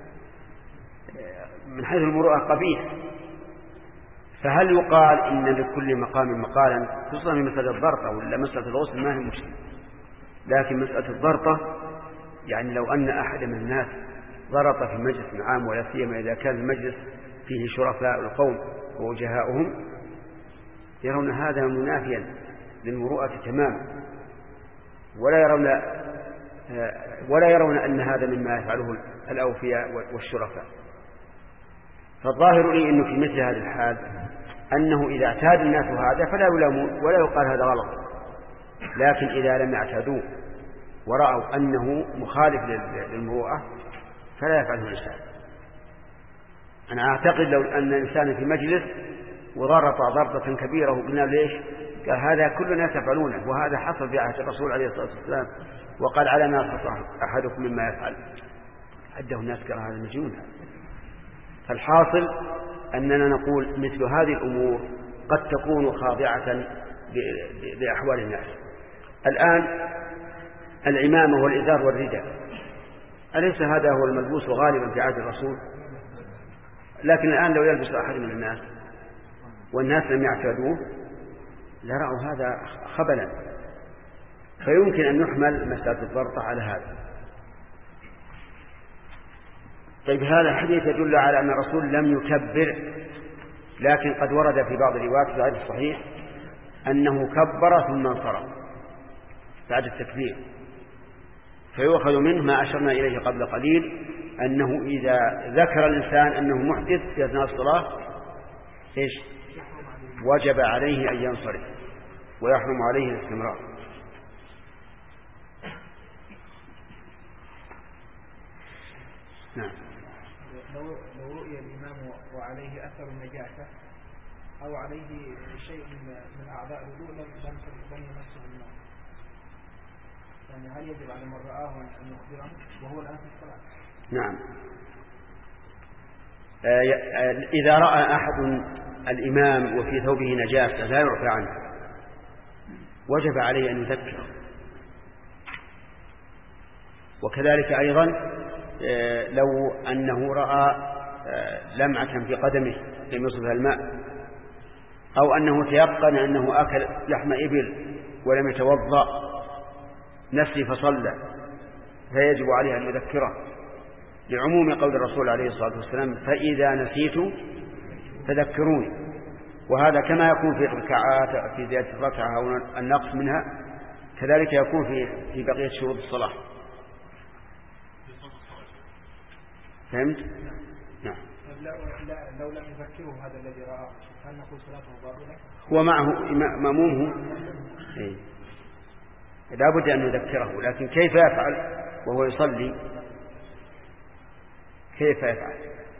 من حيث المروءة قبيح. فهل يقال إن لكل مقام مقالا، خصوصا في مسألة الضرطة ولا مسألة الغسل ما هي مشكلة، لكن مسألة الضرطة يعني لو أن أحد من الناس ضرط في مجلس عام، ولا سيما إذا كان المجلس فيه شرفاء القوم ووجهاؤهم، يرون هذا منافيا للمروءة تماما، ولا يرون أن هذا مما يفعله الأوفياء والشرفاء. فالظاهر لي أنه في مثل هذه الحال أنه إذا اعتاد الناس هذا فلا يلامون ولا يقال هذا غلط، لكن إذا لم يعتادوه ورأوا أنه مخالف للمروءة فلا يفعله الإنسان. أنا أعتقد لو أن الإنسان في مجلس وضرط ضربة كبيرة وقلنا ليش؟ قال هذا كل الناس يفعلونه، وهذا حصل في عهد الرسول عليه الصلاة والسلام، وقال على ما يخطأ أحدكم مما يفعل، عده الناس قال هذا مجنون. فالحاصل أننا نقول مثل هذه الأمور قد تكون خاضعة لأحوال الناس. الآن العمامة والإزار والرداء أليس هذا هو الملبوس غالبا في عهد الرسول؟ لكن الآن لو يلبس أحد من الناس والناس لم يعتادوه لرأوا هذا خبلا، فيمكن أن يحمل مسألة الضرطة على هذا. طيب هذا الحديث يدل على أن الرسول لم يكبر، لكن قد ورد في بعض الروايات في الحديث الصحيح أنه كبر ثم انصرف بعد التكبير، فيؤخذ منه ما أشرنا إليه قبل قليل، أنه إذا ذكر الإنسان أنه محدث في أثناء الصلاة وجب عليه أن ينصرف ويحرم عليه الاستمرار. نعم. لو رؤي الإمام وعليه أثر النجاسة أو عليه شيء من أعضاء الوضوء لم يمسه الماء، يعني هل يجب على من رآه أن يخبره وهو الآن في الصلاة؟ نعم. إذا رأى أحد الإمام وفي ثوبه نجاسة لا يعفى عنه وجب عليه أن يذكره، وكذلك أيضا لو أنه رأى لمعة في قدمه لم يصبها الماء، أو أنه تيقن أنه أكل لحم إبل ولم يتوضأ نفسه فصلى، فيجب عليه أن يذكره لعموم قول الرسول عليه الصلاة والسلام: فإذا نسيت فذكروني. وهذا كما يكون في الركعات في زيادة الركعة أو النقص منها كذلك يكون في بقية شروط الصلاة. فهمت؟ نعم. لو لم يذكره هذا الذي رآه هل نقول صلاته باطلة؟ هو معه مأمومه لا بد أن يذكره، لكن كيف يفعل وهو يصلي؟ كيف يفعل؟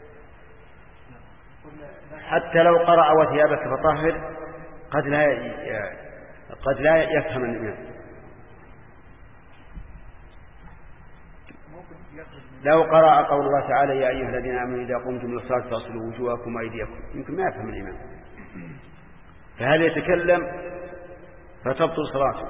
حتى لو قرأ وثيابك فطهر قد لا يفهم الإمام. لو قرأ قول الله تعالى: يا أيها الذين آمنوا إذا قمتم إلى الصلاة فاغسلوا وجوهكم وأيديكم، يمكن ما يفهم الإمام، فهل يتكلم فتبطل صلاته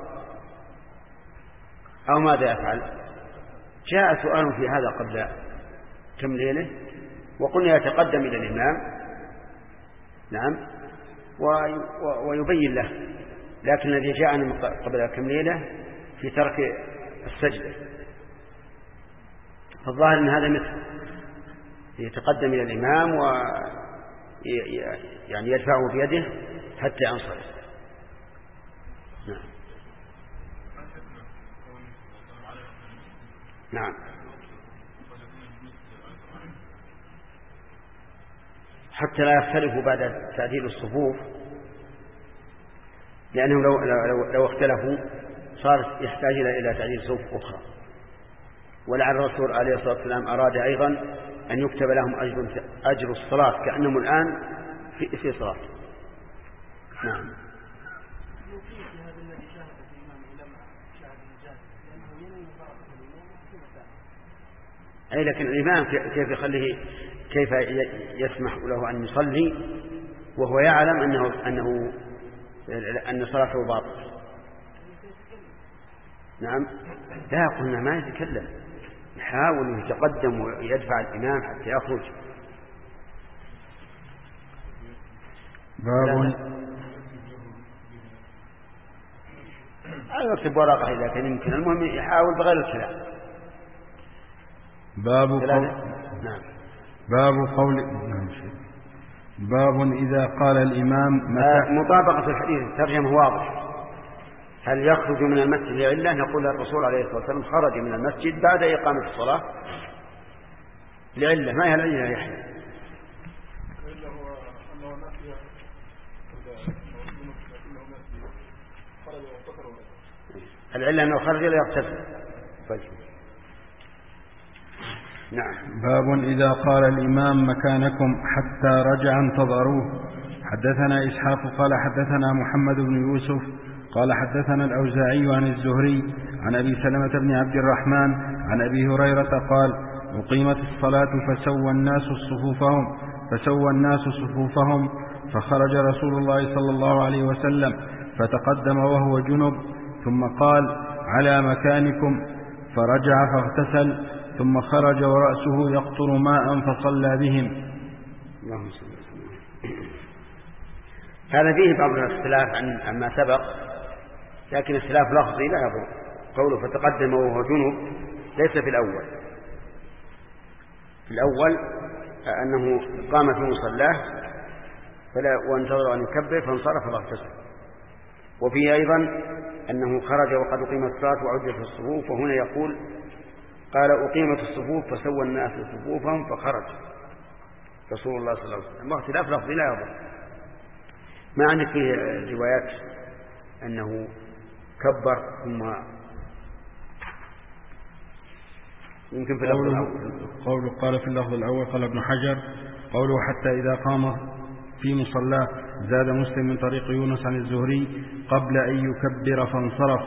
أو ماذا يفعل؟ جاء سؤال في هذا قبل كم ليلة وقلنا يتقدم إلى الإمام نعم ويبين له، لكن الذي جاءنا قبل كم ليلة في ترك السجدة، فالظاهر أن هذا مثل يتقدم إلى الإمام يعني يدفعه بيده حتى ينصرف. نعم. نعم. حتى لا يختلفوا بعد تعديل الصفوف، لأنهم لو اختلفوا صار يحتاج إلى تعديل صفوف أخرى. ولعل الرسول عليه الصلاة والسلام أراد أيضا أن يكتب لهم أجر الصلاة كأنهم الآن في صلاة. نعم. أي لكن الإمام كيف يخليه، كيف يسمح له أن يصلي وهو يعلم أن صلاته باطلة؟ نعم. لا قلنا ما يتكلم، يحاول يتقدم ويدفع الإمام حتى يخرج. باب يكتب ورقة إذا كان يمكن، المهم يحاول بغير الكلام. نعم. باب إذا قال الإمام مطابقة الحديث الترجمة واضح. هل يخرج من المسجد لعلة؟ نقول الرسول عليه الصلاة والسلام خرج من المسجد بعد إقامة الصلاة لعلة. ما هي العلة يا يحيى؟ العلة أنه خرج لا يغتسل. نعم. باب إذا قال الإمام مكانكم حتى رجع انتظروه. حدثنا إسحاق قال حدثنا محمد بن يوسف قال حدثنا الأوزاعي عن الزهري عن أبي سلمة بن عبد الرحمن عن أبي هريرة قال أقيمت الصلاة فسوى الناس صفوفهم فخرج رسول الله صلى الله عليه وسلم فتقدم وهو جنب ثم قال على مكانكم، فرجع فاغتسل ثم خرج ورأسه يقطر ماء فصلى بهم. هذا فيه بعض الاختلاف عما سبق، لكن اختلاف لفظي لا يضر. قوله فتقدم وهو جنب ليس في الأول. في الأول أنه قام في مصلاه وانتظر أن يكبر فانصرف فاغتسل. وفيه أيضا أنه خرج وقد أقيمت الصلاة وعدت الصفوف، وهنا يقول قال أقيمت الصفوف فسوى الناس صفوفهم فخرج رسول الله صلى الله عليه وسلم. اختلاف لفظي لا يضر. ما عندك فيه روايات أنه كبر ثم يمكن في اللفظ الأول قال في اللفظ الأول قال ابن حجر قوله حتى إذا قام في مصلاه زاد مسلم من طريق يونس عن الزهري قبل أن يكبر فانصرف.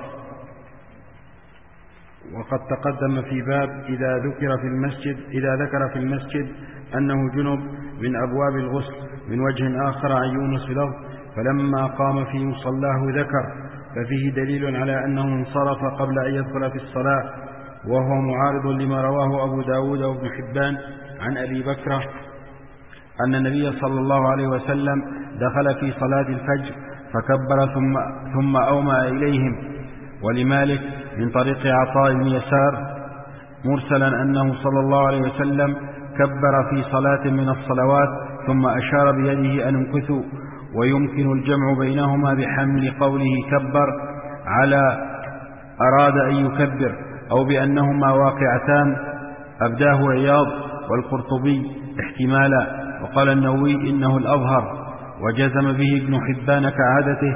وقد تقدم في باب إذا ذكر في المسجد أنه جنب من أبواب الغسل من وجه آخر عن يونس بلفظ فلما قام في مصلاه ذكر، ففيه دليل على أنه انصرف قبل أن يدخل في الصلاة، وهو معارض لما رواه أبو داود وابن حبان عن أبي بكر أن النبي صلى الله عليه وسلم دخل في صلاة الفجر فكبر ثم أومأ إليهم. ولمالك من طريق عطاء بن يسار مرسلا أنه صلى الله عليه وسلم كبر في صلاة من الصلوات ثم أشار بيده أن امكثوا، ويمكن الجمع بينهما بحمل قوله كبر على أراد أن يكبر، أو بأنهما واقعتان أبداه عياض والقرطبي احتمالا، وقال النووي إنه الأظهر، وجزم به ابن حبان كعادته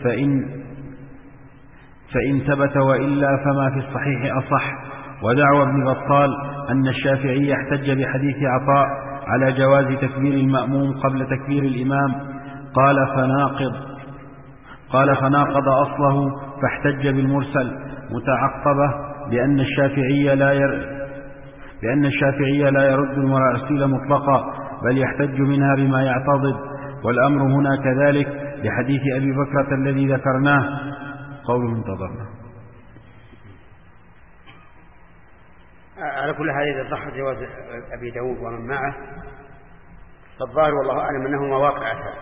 فإن ثبت وإلا فما في الصحيح أصح. ودعوى ابن بطال أن الشافعي يحتج بحديث عطاء على جواز تكبير المأموم قبل تكبير الإمام، قال فناقض أصله فاحتج بالمرسل متعقبة بأن الشافعي لا يرد المراسيل مطلقا بل يحتج منها بما يعتضد، والأمر هنا كذلك لحديث أبي بكرة الذي ذكرناه. قوله انتظرنا. على كل حال إذا صح جواز أبي داود ومن معه فالظاهر والله أعلم أنه مواقع،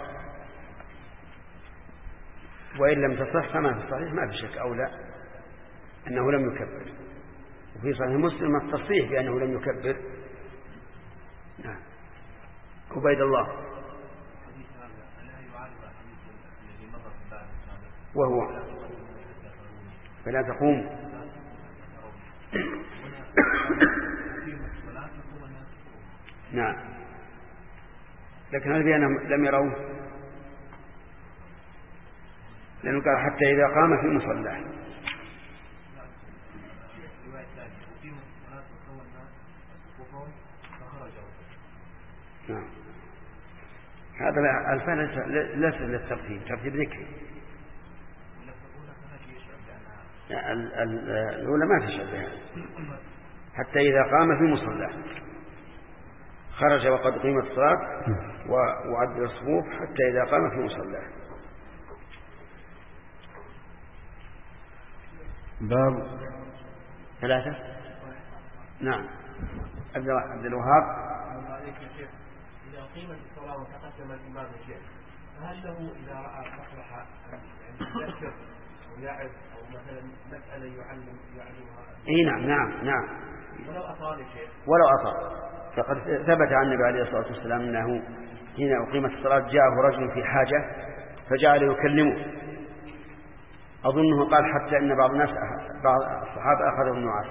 وإن لم تصح فما في الصحيح ما في شك أولى أنه لم يكبر. وفي صحيح مسلم التصريح بأنه لم يكبر. نعم. عبيد الله وهو فلا تقوم نعم، لكن هل بأنهم لم يروه؟ لأنه قال حتى إذا قام في مصلاه الثانية وفيهم ناس وسوى الناس وفهم فخرجوا. نعم. هذا الفعل ليس للترتيب، ترتيب ذكري. الأولى ما تشبه حتى إذا قام في مصلى خرج وقد قيمت الصلاة وعد الصفوف حتى إذا قام في مصلى. باب 3. نعم. عبد الوهاب. إذا قيمت الصلاة وتقدم الإمام الشيخ فهل له إذا رأى مصلحة أن يذكر أو يعظ أو مثلا مسألة يعلمها؟ نعم. ولو أطال الشيخ. ولو أطال، فقد ثبت عن النبي عليه الصلاة والسلام أنه حين أقيمت الصلاة جاءه رجل في حاجة فجعل يكلمه، أظنه قال حتى إن بعض الصحابة أخذوا النعاس.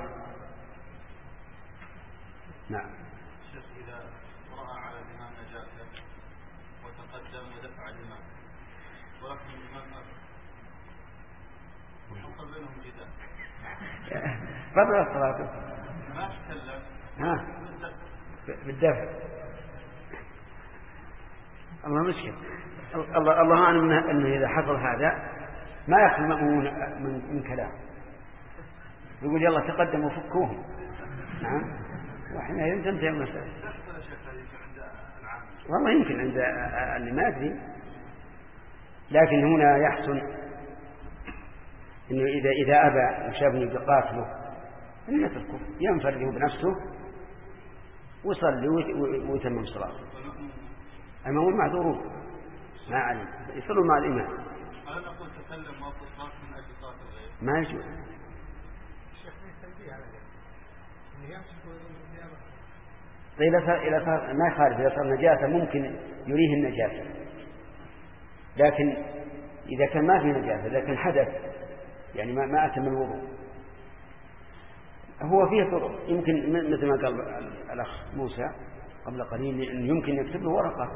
نعم. إذا رأى على الإمام نجاسة وتقدم ودفع الإمام ولكن الإمام وحصل بينهم جدال قبل الصلاة ما تكلم بالدفع. الله مشكل. الله أعلم أنه إذا حصل هذا ما يخلو من كلام، يقول يلا تقدموا فكوهم. نعم. وحين تنتهي المسألة. والله يمكن عند اللي ما أدري، لكن هنا يحسن إنه إذا أبى وشافني بقاتله أن يتركه ينفرده بنفسه ويصلي ويتمم صلاته. أما هو المعذورون ما علم يصلوا مع الإمام. هل نقول تكلم وقت الصلاة من أجل صلاة الغير؟ ما يجوز. طيب إذا صار ما يخالف، إذا صار نجاسة ممكن يريه النجاسة، لكن إذا كان ما في نجاسة لكن حدث يعني ما أتم الوضوء هو فيه طرق. يمكن مثل ما قال الأخ موسى قبل قليل إن يمكن يكتب له ورقة،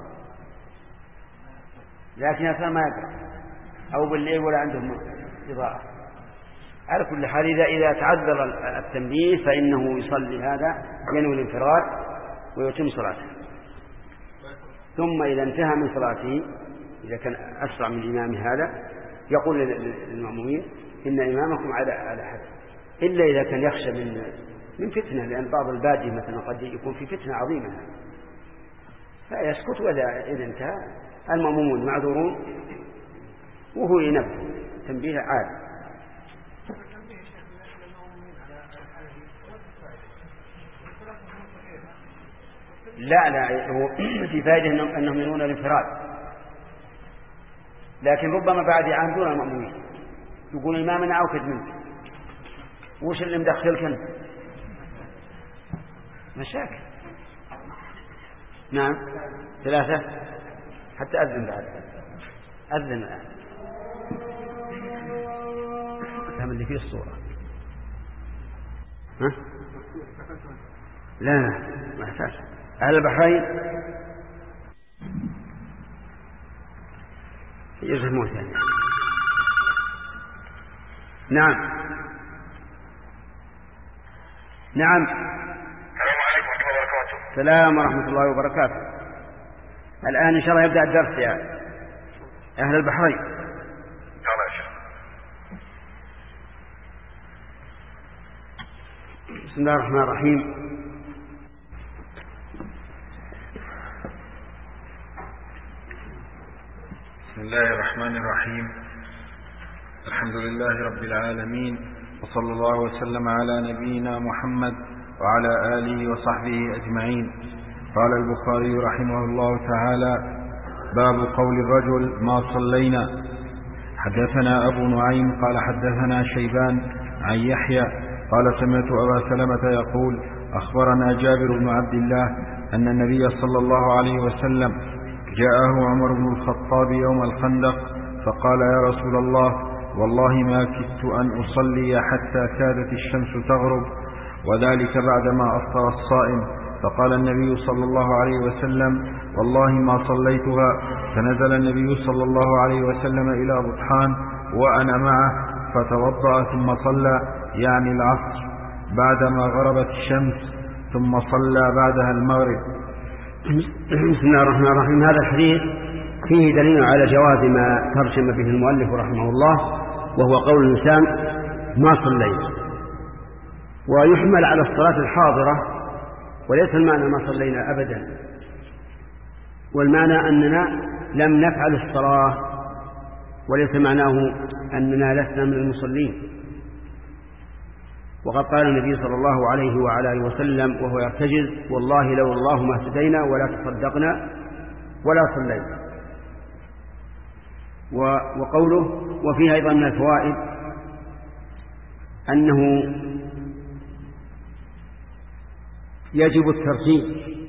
لكن أثناء ما يقرأ أو بالليل ولا عندهم إضاءة. على كل حال إذا تعذر التنبيه فإنه يصلي هذا ينوي الانفراد ويتم صلاته، ثم إذا انتهى من صلاته إذا كان أسرع من الإمام هذا يقول للمأمومين إن إمامكم على حد، إلا إذا كان يخشى من فتنة، لأن بعض البادية مثلا قد يكون في فتنة عظيمة فيسكت، وإذا انتهى المأمومون معذورون وهو ينبه تنبيه عادي. لا هو في فائدة أنهم ينون الانفراد، لكن ربما بعد يعاندون المأمومين يقول إمامنا أوكد منك، وش اللي مدخلك أنت؟ مشاكل. نعم 3 حتى أذن بعد أذن الآن كم اللي فيه الصورة. ها؟ لا ما يحتاج. أهل البحرين يوسف موسى. نعم. السلام عليكم ورحمة الله وبركاته. السلام ورحمة الله وبركاته. الآن إن شاء الله يبدأ الدرس يا أهل البحرين. يلا يا شيخ. بسم الله الرحمن الرحيم. بسم الله الرحمن الرحيم. الحمد لله رب العالمين، وصلى الله وسلم على نبينا محمد وعلى آله وصحبه أجمعين. قال البخاري رحمه الله تعالى: باب قول الرجل ما صلينا. حدثنا أبو نعيم قال حدثنا شيبان عن يحيى قال سمعت أبا سلمة يقول: أخبرنا جابر بن عبد الله أن النبي صلى الله عليه وسلم جاءه عمر بن الخطاب يوم الخندق فقال: يا رسول الله، والله ما كدت أن أصلي حتى كادت الشمس تغرب، وذلك بعدما أفطر الصائم. فقال النبي صلى الله عليه وسلم: والله ما صليتها. فنزل النبي صلى الله عليه وسلم إلى بطحان وأنا معه فتوضأ ثم صلى، يعني العصر. بعدما غربت الشمس ثم صلى بعدها المغرب. بسم الله الرحمن الرحيم. هذا الحديث فيه دليل على جواز ما ترجم به المؤلف رحمه الله، وهو قول الإنسان ما صليت، ويحمل على الصلاة الحاضرة، وليس المعنى ما صلينا أبدا، والمعنى أننا لم نفعل الصلاة، وليس معناه أننا لسنا من المصلين. وقد قال النبي صلى الله عليه وعلى آله وسلم وهو يرتجز: والله لو الله ما اهتدينا ولا تصدقنا ولا صلينا. وقوله: وفيه أيضا من الفوائد أنه يجب الترتيب